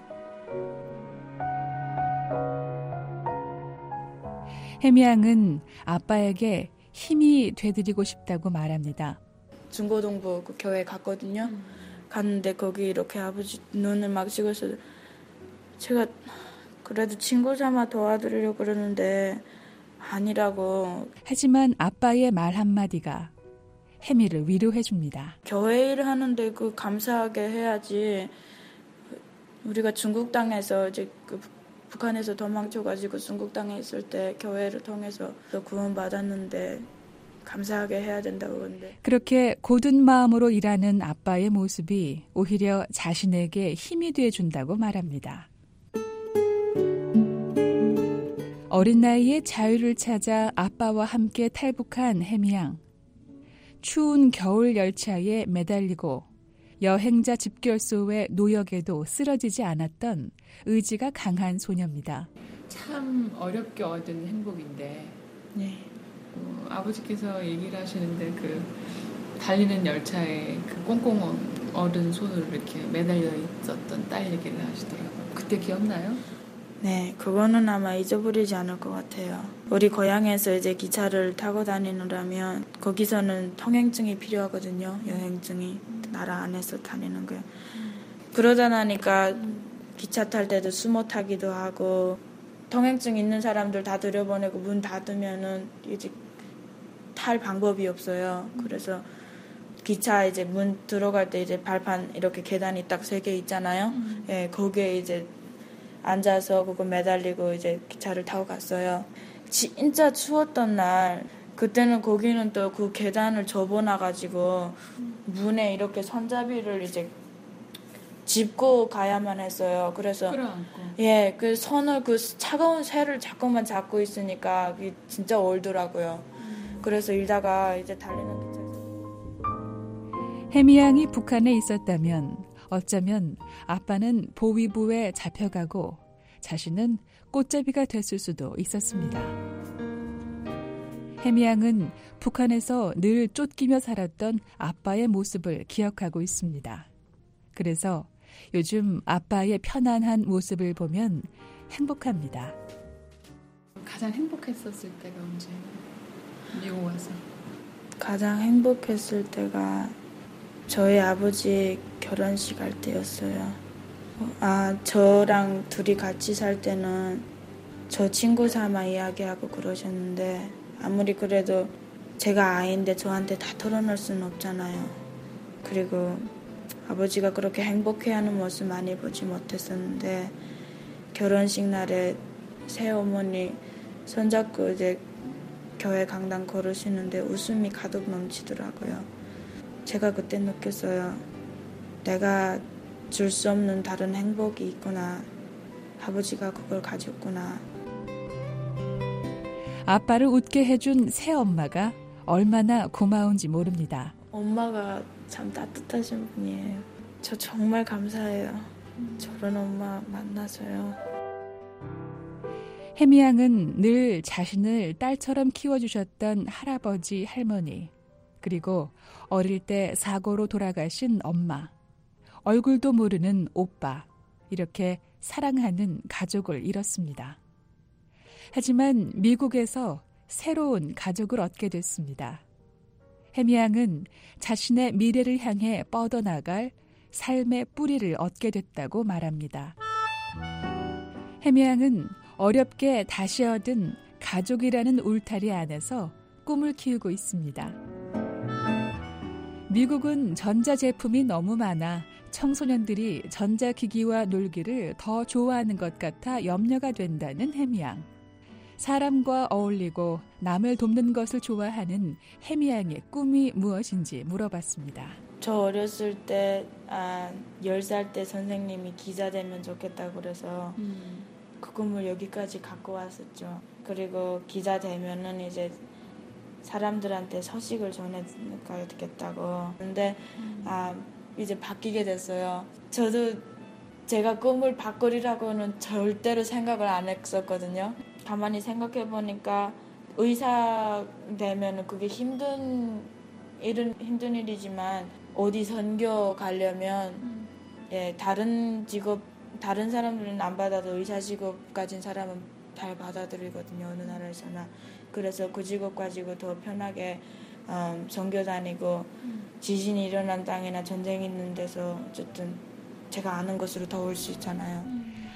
혜미 양은 아빠에게 힘이 되드리고 싶다고 말합니다. 중고등부 그 교회 갔거든요. 갔는데 거기 이렇게 아버지 눈을 막 찍어서 제가 그래도 친구 삼아 도와드리려고 그러는데 아니라고. 하지만 아빠의 말 한마디가 혜미를 위로해줍니다. 교회 일을 하는데 그 감사하게 해야지. 우리가 중국 땅에서 이제 그 북한에서 도망쳐가지고 중국 땅에 있을 때 교회를 통해서 구원받았는데 감사하게 해야 된다고 그러는데. 그렇게 고든 마음으로 일하는 아빠의 모습이 오히려 자신에게 힘이 돼준다고 말합니다. 어린 나이에 자유를 찾아 아빠와 함께 탈북한 혜미양. 추운 겨울 열차에 매달리고 여행자 집결소의 노역에도 쓰러지지 않았던 의지가 강한 소녀입니다. 참 어렵게 얻은 행복인데 네. 어, 아버지께서 얘기를 하시는데 그 달리는 열차에 그 꽁꽁 얼은 손으로 이렇게 매달려 있었던 딸 얘기를 하시더라고요. 그때 기억나요? 네, 그거는 아마 잊어버리지 않을 것 같아요. 우리 고향에서 이제 기차를 타고 다니느라면 거기서는 통행증이 필요하거든요. 여행증이 나라 안에서 다니는 거예요. 그러다 나니까 기차 탈 때도 수모 타기도 하고 통행증 있는 사람들 다 들여보내고 문 닫으면은 이제 탈 방법이 없어요. 그래서 기차 이제 문 들어갈 때 이제 발판 이렇게 계단이 딱 세 개 있잖아요. 음. 예, 거기에 이제 앉아서 그거 매달리고 이제 기차를 타고 갔어요. 진짜 추웠던 날 그때는 거기는 또 그 계단을 접어놔가지고 문에 이렇게 손잡이를 이제 짚고 가야만 했어요. 그래서 끌어안고. 예, 그 손을 그 차가운 쇠를 자꾸만 잡고 있으니까 그게 진짜 얼더라고요. 음. 그래서 일다가 이제 달리는 기차에서. 혜미양이 북한에 있었다면 어쩌면 아빠는 보위부에 잡혀가고 자신은 꽃제비가 됐을 수도 있었습니다. 혜미양은 북한에서 늘 쫓기며 살았던 아빠의 모습을 기억하고 있습니다. 그래서 요즘 아빠의 편안한 모습을 보면 행복합니다. 가장 행복했었을 때가 언제예요? 미국 와서. 가장 행복했을 때가 저희 아버지 결혼식 할 때였어요. 아, 저랑 둘이 같이 살 때는 저 친구 삼아 이야기하고 그러셨는데 아무리 그래도 제가 아이인데 저한테 다 털어놓을 수는 없잖아요. 그리고 아버지가 그렇게 행복해하는 모습 많이 보지 못했었는데 결혼식 날에 새어머니 손잡고 이제 교회 강당 걸으시는데 웃음이 가득 넘치더라고요. 제가 그때 느꼈어요. 내가 줄 수 없는 다른 행복이 있구나. 아버지가 그걸 가졌구나. 아빠를 웃게 해준 새엄마가 얼마나 고마운지 모릅니다. 엄마가 참 따뜻하신 분이에요. 저 정말 감사해요. 저런 엄마 만나서요. 혜미양은 늘 자신을 딸처럼 키워주셨던 할아버지, 할머니, 그리고 어릴 때 사고로 돌아가신 엄마, 얼굴도 모르는 오빠, 이렇게 사랑하는 가족을 잃었습니다. 하지만 미국에서 새로운 가족을 얻게 됐습니다. 혜미양은 자신의 미래를 향해 뻗어나갈 삶의 뿌리를 얻게 됐다고 말합니다. 혜미양은 어렵게 다시 얻은 가족이라는 울타리 안에서 꿈을 키우고 있습니다. 미국은 전자제품이 너무 많아 청소년들이 전자기기와 놀기를 더 좋아하는 것 같아 염려가 된다는 혜미양. 사람과 어울리고 남을 돕는 것을 좋아하는 혜미양의 꿈이 무엇인지 물어봤습니다. 저 어렸을 때, 아, 열 살 때 선생님이 기자 되면 좋겠다고 그래서 음. 그 꿈을 여기까지 갖고 왔었죠. 그리고 기자 되면은 이제 사람들한테 소식을 전해가야겠다고. 근데 음. 아, 이제 바뀌게 됐어요. 저도 제가 꿈을 바꾸리라고는 절대로 생각을 안 했었거든요. 가만히 생각해 보니까 의사 되면 그게 힘든 일은 힘든 일이지만 어디 선교 가려면 음. 예, 다른 직업 다른 사람들은 안 받아도 의사 직업 가진 사람은 잘 받아들이거든요. 어느 나라에서나. 그래서 그 직업 가지고 더 편하게 음, 선교 다니고 음. 지진이 일어난 땅이나 전쟁이 있는 데서 어쨌든 제가 아는 것으로 도울 수 있잖아요. 음.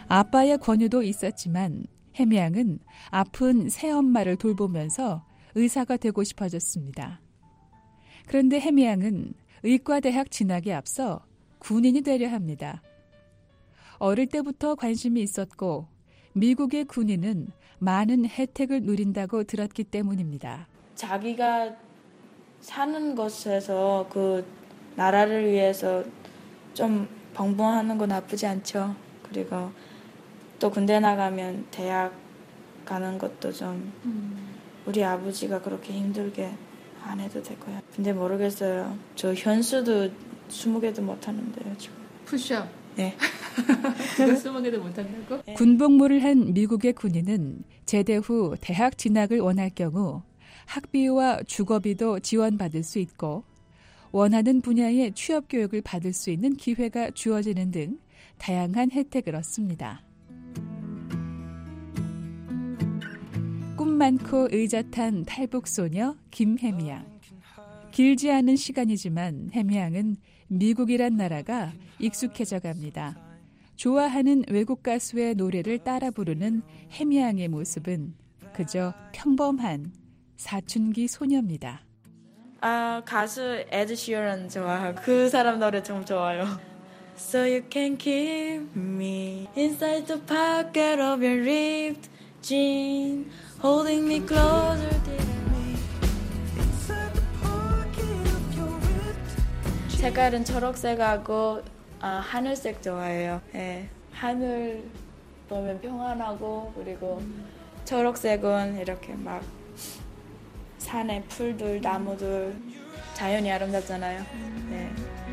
아빠의 권유도 있었지만 해미양은 아픈 새엄마를 돌보면서 의사가 되고 싶어졌습니다. 그런데 해미양은 의과대학 진학에 앞서 군인이 되려 합니다. 어릴 때부터 관심이 있었고 미국의 군인은 많은 혜택을 누린다고 들었기 때문입니다. 자기가 사는 곳에서 그 나라를 위해서 좀 봉헌하는 건 나쁘지 않죠. 그리고 또 군대 나가면 대학 가는 것도 좀 음. 우리 아버지가 그렇게 힘들게 안 해도 될 거야. 근데 모르겠어요. 저 현수도 스무 개도 못 하는데요, 지금. 푸시업. 네. 스무 개도 못 한다고? 네. 군복무를 한 미국의 군인은 제대 후 대학 진학을 원할 경우 학비와 주거비도 지원받을 수 있고 원하는 분야의 취업 교육을 받을 수 있는 기회가 주어지는 등 다양한 혜택을 얻습니다. 꿈 많고 의젓한 탈북소녀 김혜미양. 길지 않은 시간이지만 해미양은 미국이란 나라가 익숙해져 갑니다. 좋아하는 외국 가수의 노래를 따라 부르는 해미양의 모습은 그저 평범한 사춘기 소녀입니다. 아, 가수 에드 시런 좋아하고 그 사람 노래 좀 좋아요. So you can keep me inside the pocket of your ripped jeans, holding me closer to me. 색깔은 초록색하고 아, 하늘색 좋아해요. 네, 하늘 보면 평안하고 그리고 초록색은 이렇게 막 산에 풀들, 나무들, 자연이 아름답잖아요. 네.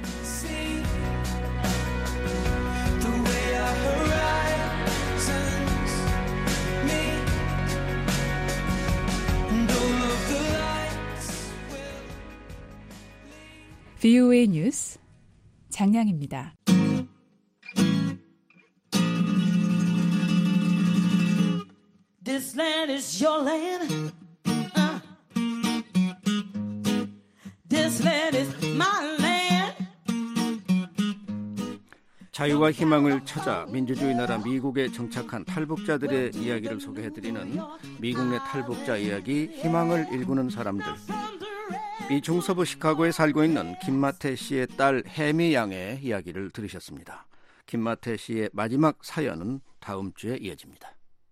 브이오에이 뉴스 장량입니다. This land is your land. Uh. This land is my land. 자유와 희망을 찾아 민주주의 나라 미국에 정착한 탈북자들의 이야기를 소개해드리는 미국 내 탈북자 이야기 희망을 일구는 사람들. 미 중서부 시카고에 살고 있는 김마태 씨의 딸 해미 양의 이야기를 들으셨습니다. 김마태 씨의 마지막 사연은 다음 주에 이어집니다.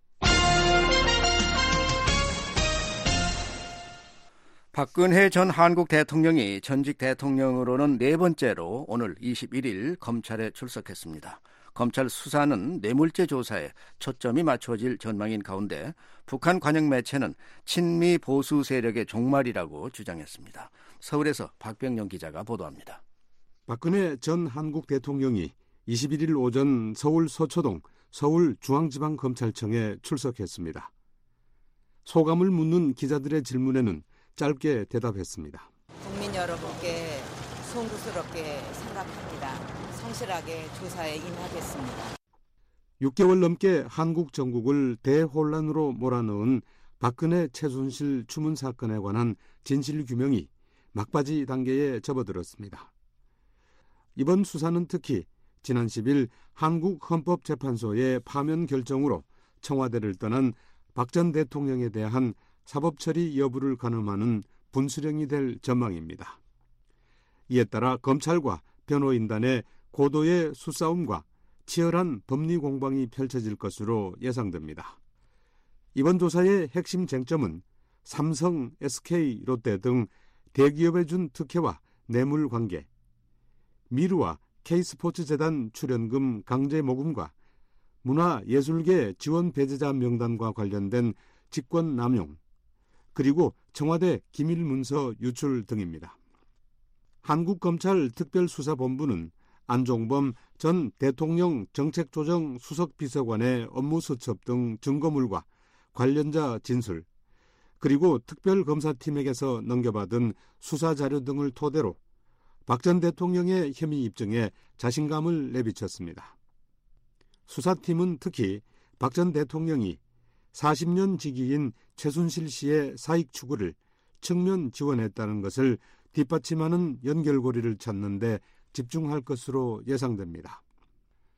박근혜 전 한국 대통령이 전직 대통령으로는 네 번째로 오늘 이십일 일 검찰에 출석했습니다. 검찰 수사는 뇌물죄 조사에 초점이 맞춰질 전망인 가운데 북한 관영 매체는 친미 보수 세력의 종말이라고 주장했습니다. 서울에서 박병영 기자가 보도합니다. 박근혜 전 한국 대통령이 이십일 일 오전 서울 서초동 서울중앙지방검찰청에 출석했습니다. 소감을 묻는 기자들의 질문에는 짧게 대답했습니다. 국민 여러분께 송구스럽게 생각합니다. 성실하게 조사에 임하겠습니다. 육 개월 넘게 한국 전국을 대혼란으로 몰아넣은 박근혜 최순실 추문 사건에 관한 진실규명이 막바지 단계에 접어들었습니다. 이번 수사는 특히 지난 십 일 한국헌법재판소의 파면 결정으로 청와대를 떠난 박 전 대통령에 대한 사법처리 여부를 가늠하는 분수령이 될 전망입니다. 이에 따라 검찰과 변호인단의 고도의 수싸움과 치열한 법리 공방이 펼쳐질 것으로 예상됩니다. 이번 조사의 핵심 쟁점은 삼성, 에스케이, 롯데 등 대기업에 준 특혜와 뇌물 관계, 미르와 K스포츠재단 출연금 강제 모금과 문화예술계 지원 배제자 명단과 관련된 직권 남용, 그리고 청와대 기밀문서 유출 등입니다. 한국검찰특별수사본부는 안종범 전 대통령 정책조정 수석비서관의 업무 수첩 등 증거물과 관련자 진술, 그리고 특별검사팀에게서 넘겨받은 수사자료 등을 토대로 박 전 대통령의 혐의 입증에 자신감을 내비쳤습니다. 수사팀은 특히 박 전 대통령이 사십 년 지기인 최순실 씨의 사익 추구를 측면 지원했다는 것을 뒷받침하는 연결고리를 찾는 데 집중할 것으로 예상됩니다.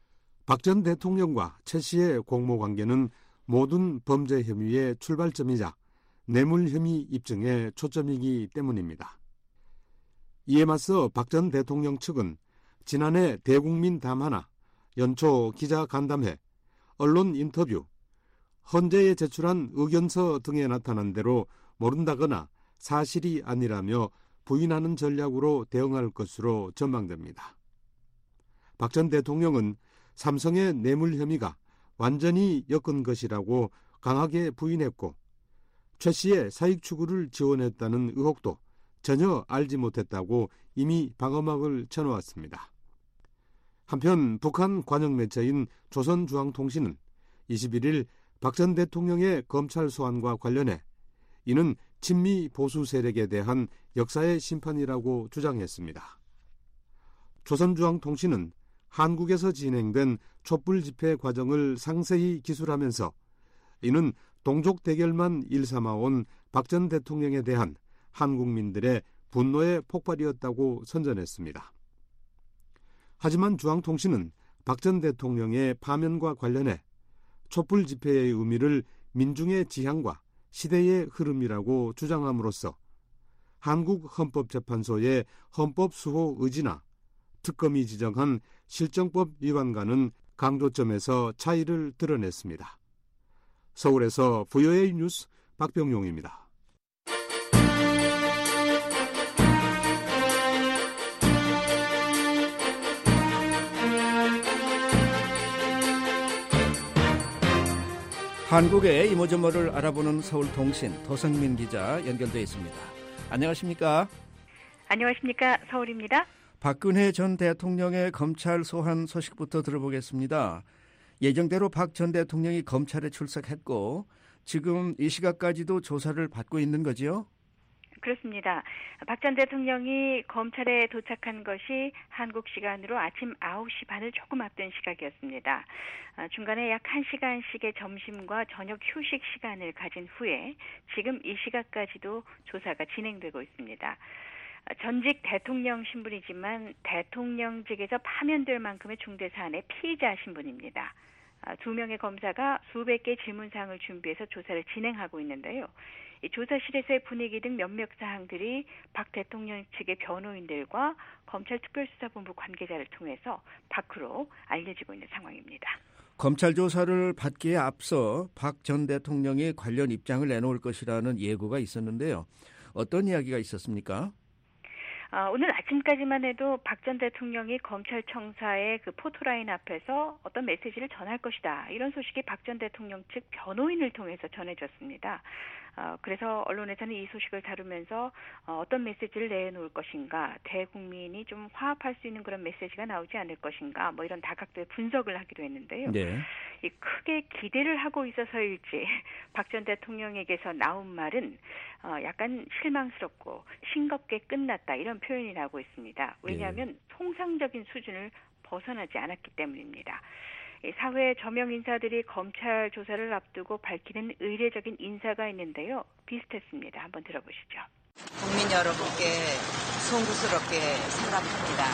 박 전 대통령과 최 씨의 공모 관계는 모든 범죄 혐의의 출발점이자 뇌물 혐의 입증에 초점이기 때문입니다. 이에 맞서 박 전 대통령 측은 지난해 대국민 담화나 연초 기자간담회, 언론 인터뷰, 헌재에 제출한 의견서 등에 나타난 대로 모른다거나 사실이 아니라며 부인하는 전략으로 대응할 것으로 전망됩니다. 박 전 대통령은 삼성의 뇌물 혐의가 완전히 엮은 것이라고 강하게 부인했고 최 씨의 사익 추구를 지원했다는 의혹도 전혀 알지 못했다고 이미 방어막을 쳐놓았습니다. 한편 북한 관영 매체인 조선중앙통신은 이십일일 박 전 대통령의 검찰 소환과 관련해 이는 친미 보수 세력에 대한 역사의 심판이라고 주장했습니다. 조선중앙통신은 한국에서 진행된 촛불 집회 과정을 상세히 기술하면서 이는 동족 대결만 일삼아온 박 전 대통령에 대한 한국민들의 분노의 폭발이었다고 선전했습니다. 하지만 중앙통신은 박 전 대통령의 파면과 관련해 촛불 집회의 의미를 민중의 지향과 시대의 흐름이라고 주장함으로써 한국헌법재판소의 헌법수호 의지나 특검이 지정한 실정법 위반과는 강조점에서 차이를 드러냈습니다. 서울에서 브이오에이 뉴스 박병용입니다. 한국의 이모저모를 알아보는 서울통신 도성민 기자 연결되어 있습니다. 안녕하십니까? 안녕하십니까? 서울입니다. 박근혜 전 대통령의 검찰 소환 소식부터 들어보겠습니다. 예정대로 박 전 대통령이 검찰에 출석했고 지금 이 시각까지도 조사를 받고 있는 거지요? 그렇습니다. 박 전 대통령이 검찰에 도착한 것이 한국 시간으로 아침 아홉 시 반을 조금 앞둔 시각이었습니다. 중간에 약 한 시간씩의 점심과 저녁 휴식 시간을 가진 후에 지금 이 시각까지도 조사가 진행되고 있습니다. 전직 대통령 신분이지만 대통령직에서 파면될 만큼의 중대 사안의 피의자 신분입니다. 두 명의 검사가 수백 개의 질문사항을 준비해서 조사를 진행하고 있는데요. 이 조사실에서의 분위기 등 몇몇 사항들이 박 대통령 측의 변호인들과 검찰특별수사본부 관계자를 통해서 밖으로 알려지고 있는 상황입니다. 검찰 조사를 받기에 앞서 박 전 대통령이 관련 입장을 내놓을 것이라는 예고가 있었는데요. 어떤 이야기가 있었습니까? 어, 오늘 아침까지만 해도 박 전 대통령이 검찰청사의 그 포토라인 앞에서 어떤 메시지를 전할 것이다. 이런 소식이 박 전 대통령 측 변호인을 통해서 전해졌습니다. 어, 그래서 언론에서는 이 소식을 다루면서 어, 어떤 메시지를 내놓을 것인가, 대국민이 좀 화합할 수 있는 그런 메시지가 나오지 않을 것인가, 뭐 이런 다각도의 분석을 하기도 했는데요. 네. 이 크게 기대를 하고 있어서일지 박 전 대통령에게서 나온 말은 어, 약간 실망스럽고 싱겁게 끝났다 이런 표현이 나오고 있습니다. 왜냐하면 네. 통상적인 수준을 벗어나지 않았기 때문입니다. 사회 저명 인사들이 검찰 조사를 앞두고 밝히는 의례적인 인사가 있는데요. 비슷했습니다. 한번 들어보시죠. 국민 여러분께 송구스럽게 생각합니다.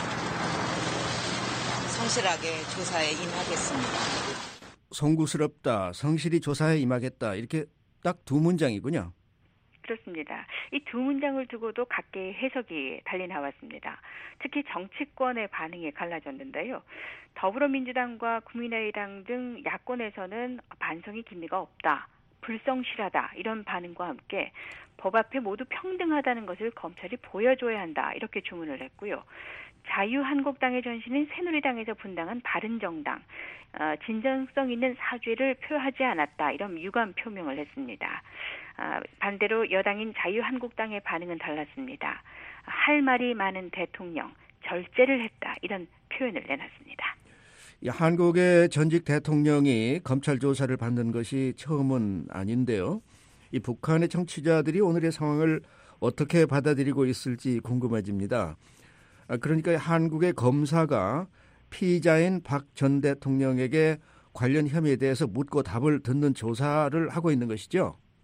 성실하게 조사에 임하겠습니다. 송구스럽다, 성실히 조사에 임하겠다 이렇게 딱 두 문장이군요. 그렇습니다. 이 두 문장을 두고도 각계의 해석이 달리 나왔습니다. 특히 정치권의 반응이 갈라졌는데요. 더불어민주당과 국민의당 등 야권에서는 반성의 기미가 없다, 불성실하다 이런 반응과 함께 법 앞에 모두 평등하다는 것을 검찰이 보여줘야 한다 이렇게 주문을 했고요. 자유한국당의 전신인 새누리당에서 분당한 바른정당, 어, 진정성 있는 사죄를 표하지 않았다 이런 유감 표명을 했습니다. 어, 반대로 여당인 자유한국당의 반응은 달랐습니다. 할 말이 많은 대통령, 절제를 했다 이런 표현을 내놨습니다. 한국의 전직 대통령이 검찰 조사를 받는 것이 처음은 아닌데요. 이 북한의 청취자들이 오늘의 상황을 어떻게 받아들이고 있을지 궁금해집니다. 그러니까 한국의 검사가 피의자인 박 전 대통령에게 관련 혐의에 대해서 묻고 답을 듣는 조사를 하고 있는 것이죠?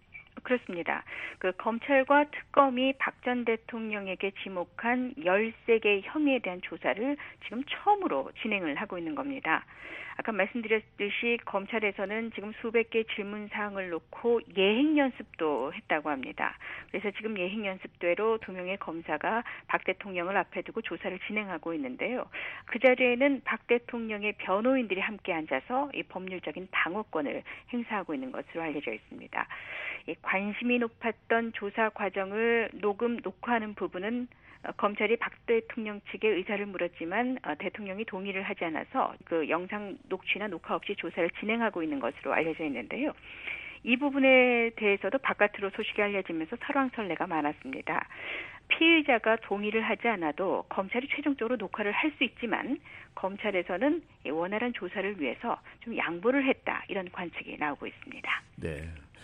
그렇습니다. 그 검찰과 특검이 박 전 대통령에게 지목한 열세 개의 혐의에 대한 조사를 지금 처음으로 진행을 하고 있는 겁니다. 아까 말씀드렸듯이 검찰에서는 지금 수백 개 질문 사항을 놓고 예행 연습도 했다고 합니다. 그래서 지금 예행 연습대로 두 명의 검사가 박 대통령을 앞에 두고 조사를 진행하고 있는데요. 그 자리에는 박 대통령의 변호인들이 함께 앉아서 이 법률적인 방어권을 행사하고 있는 것으로 알려져 있습니다. 이 관심이 높았던 조사 과정을 녹음, 녹화하는 부분은 검찰이 박 대통령 측의 의사를 물었지만 대통령이 동의를 하지 않아서 그 영상 녹취나 녹화 없이 조사를 진행하고 있는 것으로 알려져 있는데요. 이 부분에 대해서도 바깥으로 소식이 알려지면서 설왕설래가 많았습니다. 피의자가 동의를 하지 않아도 검찰이 최종적으로 녹화를 할 수 있지만 검찰에서는 원활한 조사를 위해서 좀 양보를 했다, 이런 관측이 나오고 있습니다. 네.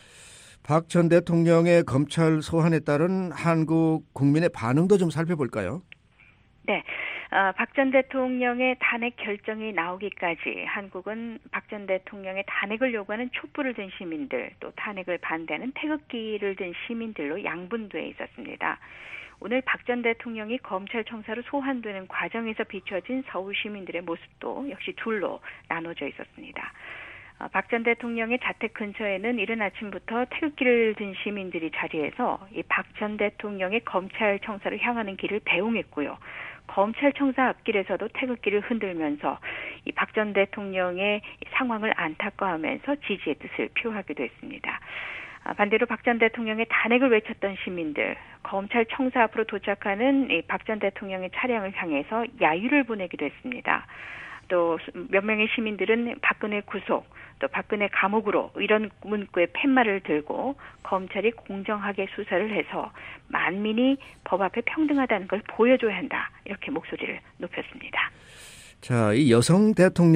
박 전 대통령의 검찰 소환에 따른 한국 국민의 반응도 좀 살펴볼까요? 네. 어, 박 전 대통령의 탄핵 결정이 나오기까지 한국은 박 전 대통령의 탄핵을 요구하는 촛불을 든 시민들, 또 탄핵을 반대하는 태극기를 든 시민들로 양분돼 있었습니다. 오늘 박 전 대통령이 검찰청사로 소환되는 과정에서 비춰진 서울 시민들의 모습도 역시 둘로 나눠져 있었습니다. 박 전 대통령의 자택 근처에는 이른 아침부터 태극기를 든 시민들이 자리해서 이 박 전 대통령의 검찰청사로 향하는 길을 배웅했고요. 검찰청사 앞길에서도 태극기를 흔들면서 이 박 전 대통령의 상황을 안타까워하면서 지지의 뜻을 표하기도 했습니다. 반대로 박 전 대통령의 탄핵을 외쳤던 시민들, 검찰청사 앞으로 도착하는 이 박 전 대통령의 차량을 향해서 야유를 보내기도 했습니다. 또 몇 명의 시민들은 박근혜 구속, 또 박근혜 감옥으로 이런 문구의 팻말을 들고 검찰이 공정하게 수사를 해서 만민이 법 앞에 평등하다는 걸 보여줘야 한다, 이렇게 목소리를 높였습니다. 자, 이 여성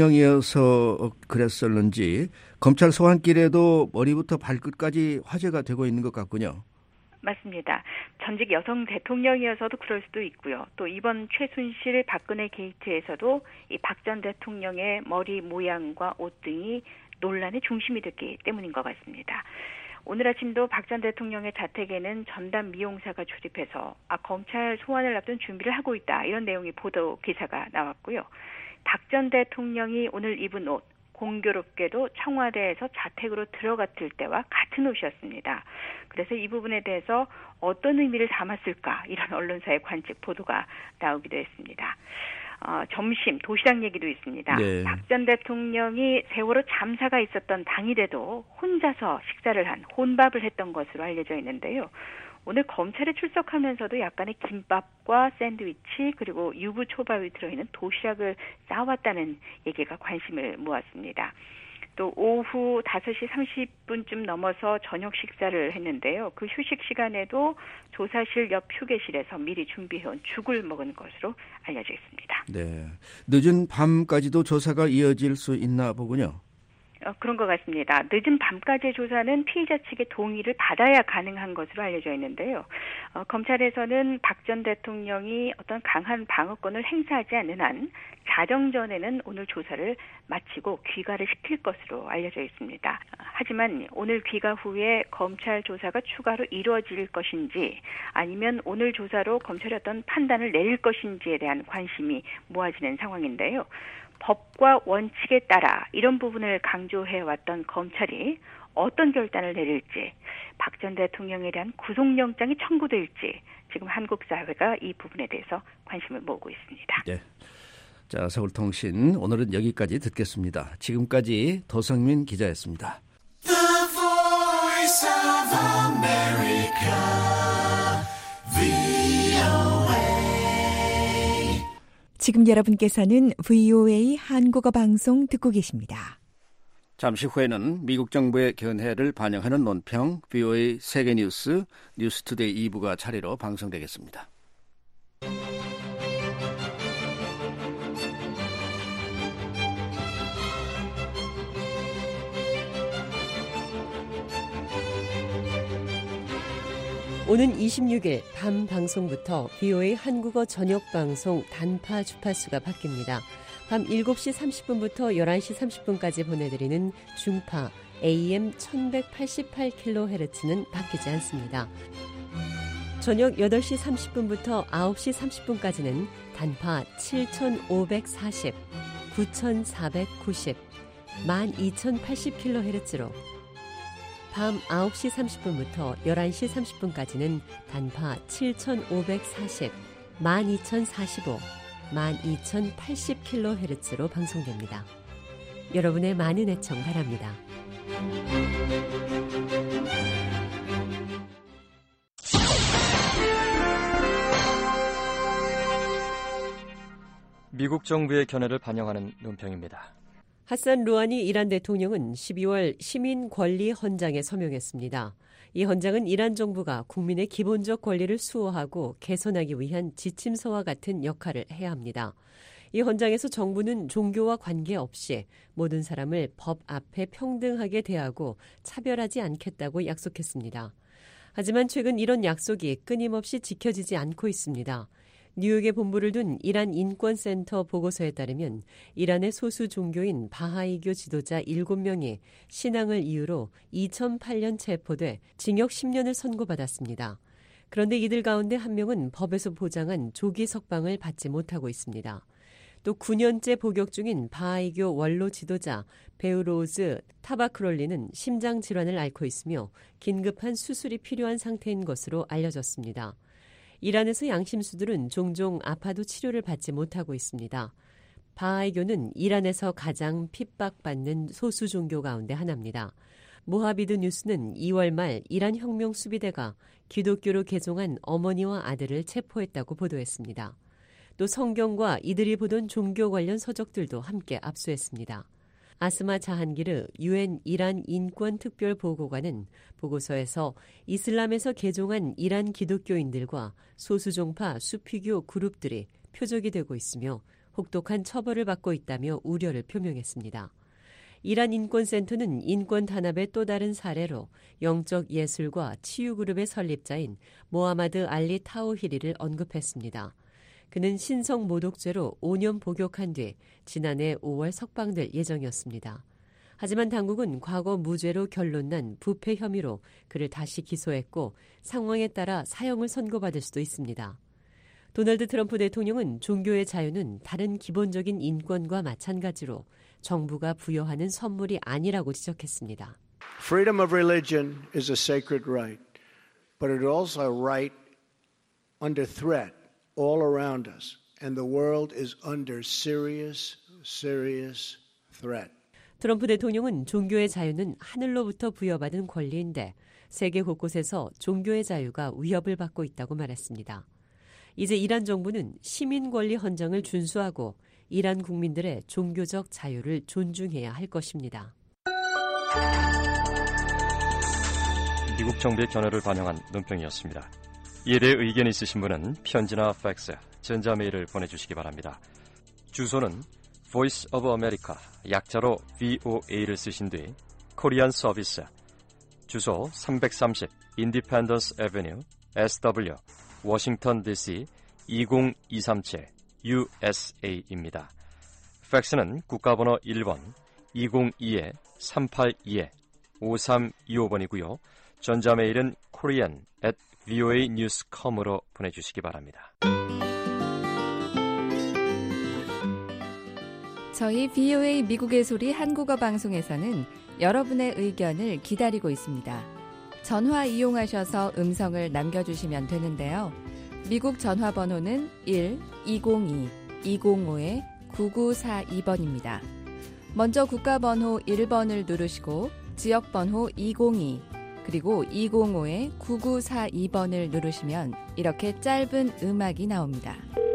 대통령이어서 그랬었는지 검찰 소환길에도 머리부터 발끝까지 화제가 되고 있는 것 같군요. 맞습니다. 전직 여성 대통령이어서도 그럴 수도 있고요. 또 이번 최순실 박근혜 게이트에서도 이 박 전 대통령의 머리 모양과 옷 등이 논란의 중심이 됐기 때문인 것 같습니다. 오늘 아침도 박 전 대통령의 자택에는 전담 미용사가 출입해서 아, 검찰 소환을 앞둔 준비를 하고 있다, 이런 내용의 보도 기사가 나왔고요. 박 전 대통령이 오늘 입은 옷, 공교롭게도 청와대에서 자택으로 들어갔을 때와 같은 옷이었습니다. 그래서 이 부분에 대해서 어떤 의미를 담았을까, 이런 언론사의 관측 보도가 나오기도 했습니다. 어, 점심 도시락 얘기도 있습니다. 네. 박 전 대통령이 세월호 참사가 있었던 당일에도 혼자서 식사를 한, 혼밥을 했던 것으로 알려져 있는데요. 오늘 검찰에 출석하면서도 약간의 김밥과 샌드위치 그리고 유부초밥이 들어있는 도시락을 싸왔다는 얘기가 관심을 모았습니다. 또 오후 다섯 시 삼십 분쯤 넘어서 저녁 식사를 했는데요. 그 휴식 시간에도 조사실 옆 휴게실에서 미리 준비해온 죽을 먹은 것으로 알려져 있습니다. 네, 늦은 밤까지도 조사가 이어질 수 있나 보군요. 어, 그런 것 같습니다. 늦은 밤까지의 조사는 피의자 측의 동의를 받아야 가능한 것으로 알려져 있는데요. 어, 검찰에서는 박 전 대통령이 어떤 강한 방어권을 행사하지 않는 한 자정 전에는 오늘 조사를 마치고 귀가를 시킬 것으로 알려져 있습니다. 하지만 오늘 귀가 후에 검찰 조사가 추가로 이루어질 것인지 아니면 오늘 조사로 검찰이 어떤 판단을 내릴 것인지에 대한 관심이 모아지는 상황인데요. 법과 원칙에 따라 이런 부분을 강조해왔던 검찰이 어떤 결단을 내릴지, 박 전 대통령에 대한 구속영장이 청구될지 지금 한국 사회가 이 부분에 대해서 관심을 모으고 있습니다. 네. 자, 서울통신 오늘은 여기까지 듣겠습니다. 지금까지 도성민 기자였습니다. The Voice of America, 브이오에이. 지금 여러분께서는 브이오에이 한국어 방송 듣고 계십니다. 잠시 후에는 미국 정부의 견해를 반영하는 논평 브이오에이 세계뉴스 뉴스투데이 이 부가 차례로 방송되겠습니다. 오는 이십육 일 밤 방송부터 브이오에이 한국어 저녁 방송 단파 주파수가 바뀝니다. 밤 일곱 시 삼십 분부터 열한 시 삼십 분까지 보내드리는 중파 에이엠 천백팔십팔 킬로헤르츠는 바뀌지 않습니다. 저녁 여덟 시 삼십 분부터 아홉 시 삼십 분까지는 단파 칠천오백사십, 구천사백구십, 만 이천팔십 킬로헤르츠로 밤 아홉 시 삼십 분부터 열한 시 삼십 분까지는 단파 칠천오백사십, 만 이천사십오, 만 이천팔십 킬로헤르츠로 방송됩니다. 여러분의 많은 애청 바랍니다. 미국 정부의 견해를 반영하는 논평입니다. 하산 루하니 이란 대통령은 십이월 시민 권리 헌장에 서명했습니다. 이 헌장은 이란 정부가 국민의 기본적 권리를 수호하고 개선하기 위한 지침서와 같은 역할을 해야 합니다. 이 헌장에서 정부는 종교와 관계없이 모든 사람을 법 앞에 평등하게 대하고 차별하지 않겠다고 약속했습니다. 하지만 최근 이런 약속이 끊임없이 지켜지지 않고 있습니다. 뉴욕에 본부를 둔 이란 인권센터 보고서에 따르면 이란의 소수 종교인 바하이교 지도자 일곱 명이 신앙을 이유로 이천팔 년 체포돼 징역 십 년을 선고받았습니다. 그런데 이들 가운데 한 명은 법에서 보장한 조기 석방을 받지 못하고 있습니다. 또 구 년째 복역 중인 바하이교 원로 지도자 베우로즈 타바크롤리는 심장 질환을 앓고 있으며 긴급한 수술이 필요한 상태인 것으로 알려졌습니다. 이란에서 양심수들은 종종 아파도 치료를 받지 못하고 있습니다. 바하이교는 이란에서 가장 핍박받는 소수 종교 가운데 하나입니다. 모하비드 뉴스는 이월 말 이란 혁명 수비대가 기독교로 개종한 어머니와 아들을 체포했다고 보도했습니다. 또 성경과 이들이 보던 종교 관련 서적들도 함께 압수했습니다. 아스마 자한기르 유엔 이란 인권특별보고관은 보고서에서 이슬람에서 개종한 이란 기독교인들과 소수종파 수피교 그룹들이 표적이 되고 있으며 혹독한 처벌을 받고 있다며 우려를 표명했습니다. 이란 인권센터는 인권 단합의 또 다른 사례로 영적 예술과 치유그룹의 설립자인 모하마드 알리 타오히리를 언급했습니다. 그는 신성 모독죄로 오 년 복역한 뒤 지난해 오월 석방될 예정이었습니다. 하지만 당국은 과거 무죄로 결론난 부패 혐의로 그를 다시 기소했고 상황에 따라 사형을 선고받을 수도 있습니다. 도널드 트럼프 대통령은 종교의 자유는 다른 기본적인 인권과 마찬가지로 정부가 부여하는 선물이 아니라고 지적했습니다. Freedom of religion is a sacred right, but it is also a right under threat. all around us, and the world is under serious, serious threat. 트럼프 대통령은 종교의 자유는 하늘로부터 부여받은 권리인데 세계 곳곳에서 종교의 자유가 위협을 받고 있다고 말했습니다. 이제 이란 정부는 시민 권리 헌장을 준수하고 이란 국민들의 종교적 자유를 존중해야 할 것입니다. 미국 정부의 견해를 반영한 논평이었습니다. 이에 대해 의견 있으신 분은 편지나 팩스, 전자메일을 보내주시기 바랍니다. 주소는 Voice of America, 약자로 브이오에이를 쓰신 뒤 코리안 서비스, 주소 삼백삼십 Independence Avenue, 에스더블유, 워싱턴 디씨 이공이삼칠 유에스에이입니다. 팩스는 국가번호 일 번 이공이 삼팔이 오삼이오 번이고요. 전자메일은 korean at 브이오에이 뉴스 닷 컴으로 보내주시기 바랍니다. 저희 브이오에이 미국의 소리 한국어 방송에서는 여러분의 의견을 기다리고 있습니다. 전화 이용하셔서 음성을 남겨주시면 되는데요. 미국 전화번호는 일 이공이 이공오 구구사이 번입니다. 먼저 국가번호 일 번을 누르시고 지역번호 이공이 그리고 이공오 구구사이 번을 누르시면 이렇게 짧은 음악이 나옵니다.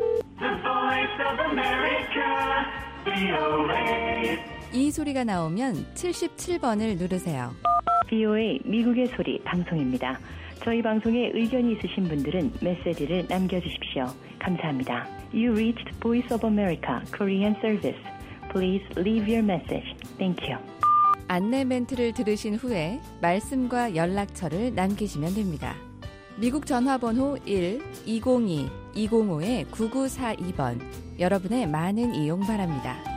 이 소리가 나오면 칠십칠 번을 누르세요. 브이오에이 미국의 소리 방송입니다. 저희 방송에 의견이 있으신 분들은 메시지를 남겨주십시오. 감사합니다. You reached Voice of America Korean Service. Please leave your message. Thank you. 안내 멘트를 들으신 후에 말씀과 연락처를 남기시면 됩니다. 미국 전화번호 일 이공이 이공오 구구사이 번 여러분의 많은 이용 바랍니다.